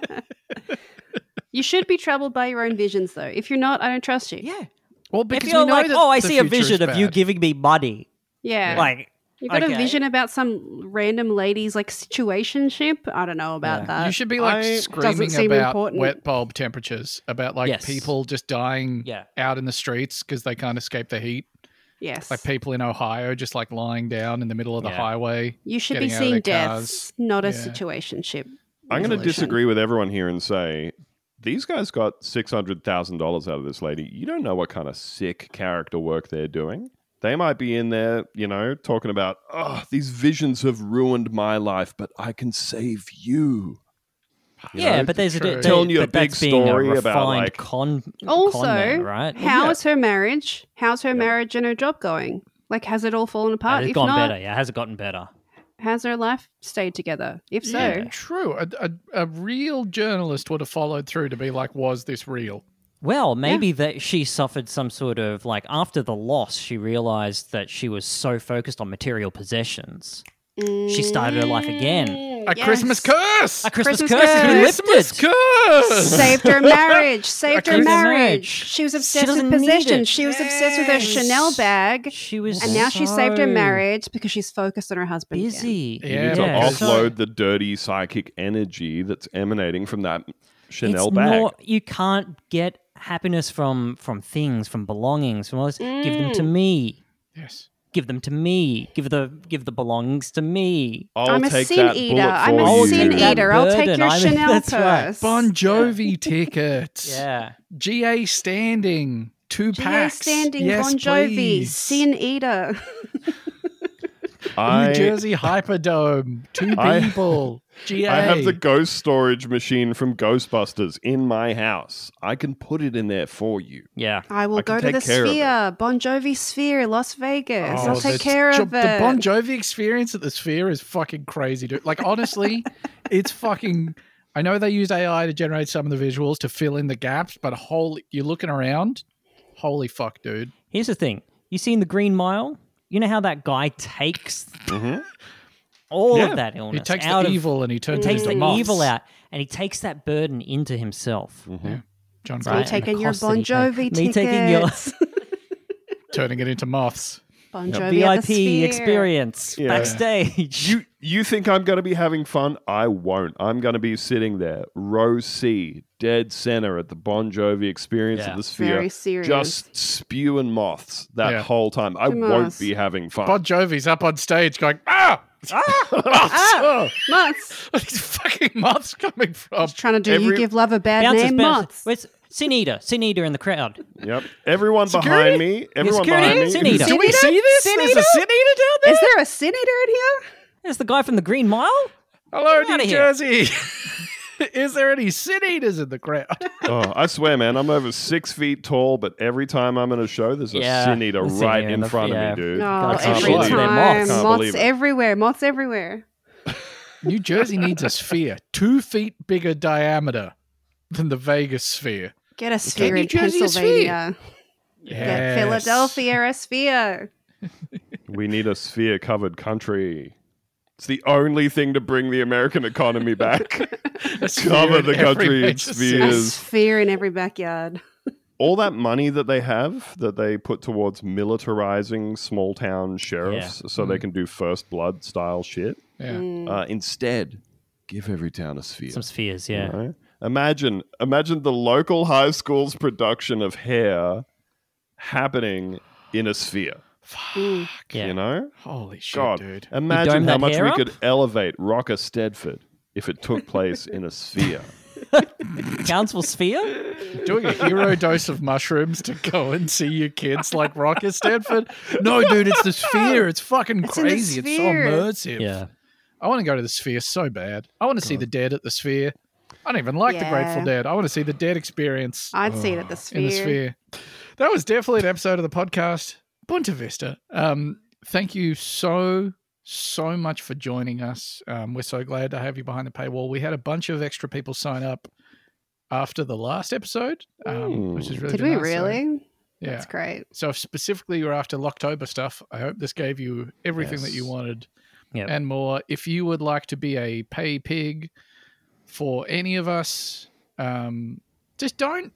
You should be troubled by your own visions, though. If you're not, I don't trust you. Yeah. Well, If because you're we know like, that oh, I the see a future is vision of you bad. giving me money. Yeah. Like, You've got okay. a vision about some random lady's like situationship. I don't know about Yeah. that. You should be like I- Doesn't screaming seem about important. wet bulb temperatures, about like Yes. people just dying Yeah. out in the streets because they can't escape the heat. Yes. Like people in Ohio just like lying down in the middle of the Yeah. highway. you should be getting out of seeing their deaths, cars. not a Yeah. situationship. I'm going to resolution. disagree with everyone here and say these guys got six hundred thousand dollars out of this lady. You don't know what kind of sick character work they're doing. They might be in there, you know, talking about, oh, these visions have ruined my life, but I can save you. You Yeah, know, but there's a true. di- Telling you a but that's big being story a about, refined like- con, Also, con man, right? how yeah. is her marriage? How's her marriage and her job going? Like, has it all fallen apart? Has it if gone not, better? Yeah, has it gotten better? has her life stayed together? If so, Yeah, true. A, a, a real journalist would have followed through to be like, was this real? Well, maybe that she suffered some sort of like after the loss, she realized that she was so focused on material possessions. She started her life again. A Yes. Christmas curse! A Christmas, Christmas curse has been curse. lifted. curse! saved her marriage. Saved her Saved her marriage. marriage. She was She obsessed doesn't with need possessions. it. She was obsessed with her Yes. Chanel bag. She was And now she saved her so marriage because she's focused on her husband. again. busy. Yeah, You need to Yeah. offload the dirty psychic energy that's emanating from that Chanel it's bag. Not, you can't get happiness from from things, from belongings, from all this. Give them Mm. to me. Yes. Give them to me. Give the give the belongings to me. I'll I'm a take sin that eater. bullet I'm for a you. sin That eater. I'll take burden. your I mean, Chanel that's right. purse. Bon Jovi tickets. Yeah. G A standing. Two G A packs. standing Yes, Bon Jovi, please. sin eater. I, New Jersey Hyperdome. Two I- people. G A. I have the ghost storage machine from Ghostbusters in my house. I can put it in there for you. Yeah. I will I can go to take the care of it. Sphere, Bon Jovi Sphere, Las Vegas. Oh, I'll take the- care Jo- of The it. Bon Jovi experience at the Sphere is fucking crazy, dude. Like, honestly, it's fucking. I know they use A I to generate some of the visuals to fill in the gaps, but holy, you're looking around. Holy fuck, dude. Here's the thing. You seen the Green Mile? You know how that guy takes all Yeah. of that He illness takes out the of, evil and he turns takes it the into moths. evil out, and he takes that burden into himself. John Me Right. Cleese, taking the your cost that Bon he paid. Jovi Me tickets. taking your- turning it into moths. Bon A Jovi V I at the P Sphere. experience Yeah. backstage. You you think I'm going to be having fun? I won't. I'm going to be sitting there, row C, dead center at the Bon Jovi experience Yeah. at the Sphere, Very serious. just spewing moths that Yeah. whole time. I Two won't moths. be having fun. Bon Jovi's up on stage going, ah! Ah, moths. Where are these fucking moths coming from? Trying to do Every- you give love a bad Bounces, name, bounces. moths. Where's Sin Eater? Sin Eater in the crowd. Yep. Everyone Security? behind me. Everyone security? behind me. Sin who's- eater. Do we Sin see this? Sin There's eater? a sin eater down there? Is there a sin eater in here? There's the guy from the Green Mile. Hello, Get outta New here. Jersey. Is there any sin eaters in the crowd? Oh, I swear, man, I'm over six feet tall, but every time I'm in a show, there's a Yeah, sin eater the sin right eater in in the- front yeah. of me, dude. No, I can't every believe it. time. Moths. Can't Moths believe it. everywhere. Moths everywhere. New Jersey needs a sphere, two feet bigger diameter than the Vegas sphere. Get a sphere New in Jersey a Pennsylvania. Get Yes. Philadelphia a sphere. We need a sphere-covered country. It's the only thing to bring the American economy back. A sphere Cover in the every country in major city. A spheres. sphere in every backyard. All that money that they have that they put towards militarizing small town sheriffs so they can do first blood style shit. Yeah. Mm. Uh, instead, give every town a sphere. Some spheres, yeah. Right? Imagine, imagine the local high school's production of Hair happening in a sphere. Mm. Yeah. You know, Holy shit, God, dude. imagine dome how that much hair we up? could elevate Rocker Stedford if it took place in a sphere. Council sphere? Doing a hero dose of mushrooms to go and see your kids like Rocker Stanford? No, dude, it's the sphere. It's fucking It's in the crazy. It's so sphere. immersive. Yeah. I want to go to the sphere so bad. I want to see the Dead at the sphere. I don't even like the Grateful Yeah. Dead. I want to see the Dead experience I'd see it at the sphere. in the sphere. That was definitely an episode of the podcast. Bunta Vista. Um, thank you so, so much for joining us. Um, we're so glad to have you behind the paywall. We had a bunch of extra people sign up after the last episode, um, which is really Did we nice. So- really? Yeah. That's great. So if specifically you're after Locktober stuff, I hope this gave you everything that you Yes. wanted Yep. and more. If you would like to be a pay pig for any of us, um, just don't.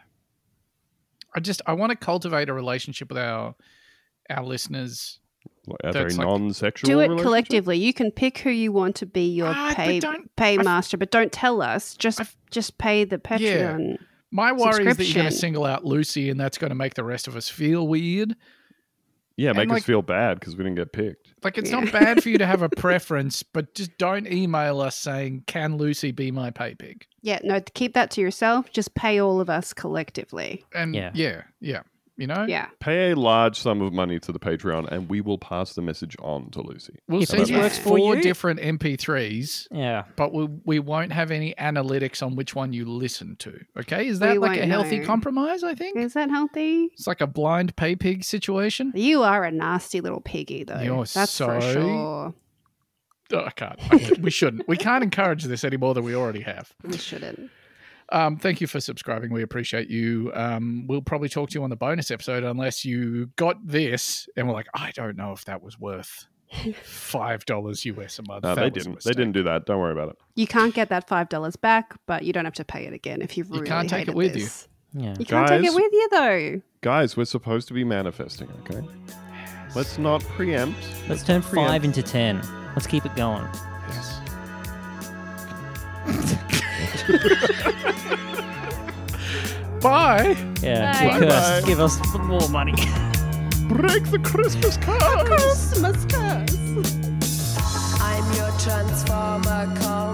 I just I want to cultivate a relationship with our our listeners. Like, are they That's like- non-sexual? Do it relationship? collectively. You can pick who you want to be your Ah, but pay don't- pay I've- master, but don't tell us. Just I've- just pay the Patreon. My worry is that you're going to Subscription. single out Lucy, and that's going to make the rest of us feel weird. Yeah, make And, us like- feel bad because we didn't get picked. Like, it's Yeah. not bad for you to have a preference, but just don't email us saying, "Can Lucy be my pay pig?" Yeah, no, keep that to yourself. Just pay all of us collectively. And Yeah. yeah, yeah, you know, Yeah. Pay a large sum of money to the Patreon, and we will pass the message on to Lucy. we'll If send this you works for four you- different M P threes, Yeah. but we we won't have any analytics on which one you listen to. Okay, is that We like a won't healthy know. compromise? I think Is that healthy? it's like a blind pay pig situation. You are a nasty little piggy, though. You're That's for so- sure. Oh, I can't. I, we shouldn't. We can't encourage this any more than we already have. We shouldn't. Um, thank you for subscribing. We appreciate you. Um, we'll probably talk to you on the bonus episode unless you got this and we're like, I don't know if that was worth five dollars U S a month. No, That they was a didn't. They mistake. didn't do that. Don't worry about it. You can't get that five dollars back, but you don't have to pay it again if you've You really can't take it hated with you. this. Yeah. You can't take Guys- it with you, though. Guys, we're supposed to be manifesting, okay? Let's not preempt. Let's turn preempt. five into ten. Let's keep it going. Yes. Bye. Yeah. Bye. Give Bye. us, give us more money. Break the Christmas curse! Christmas curse. I'm your transformer call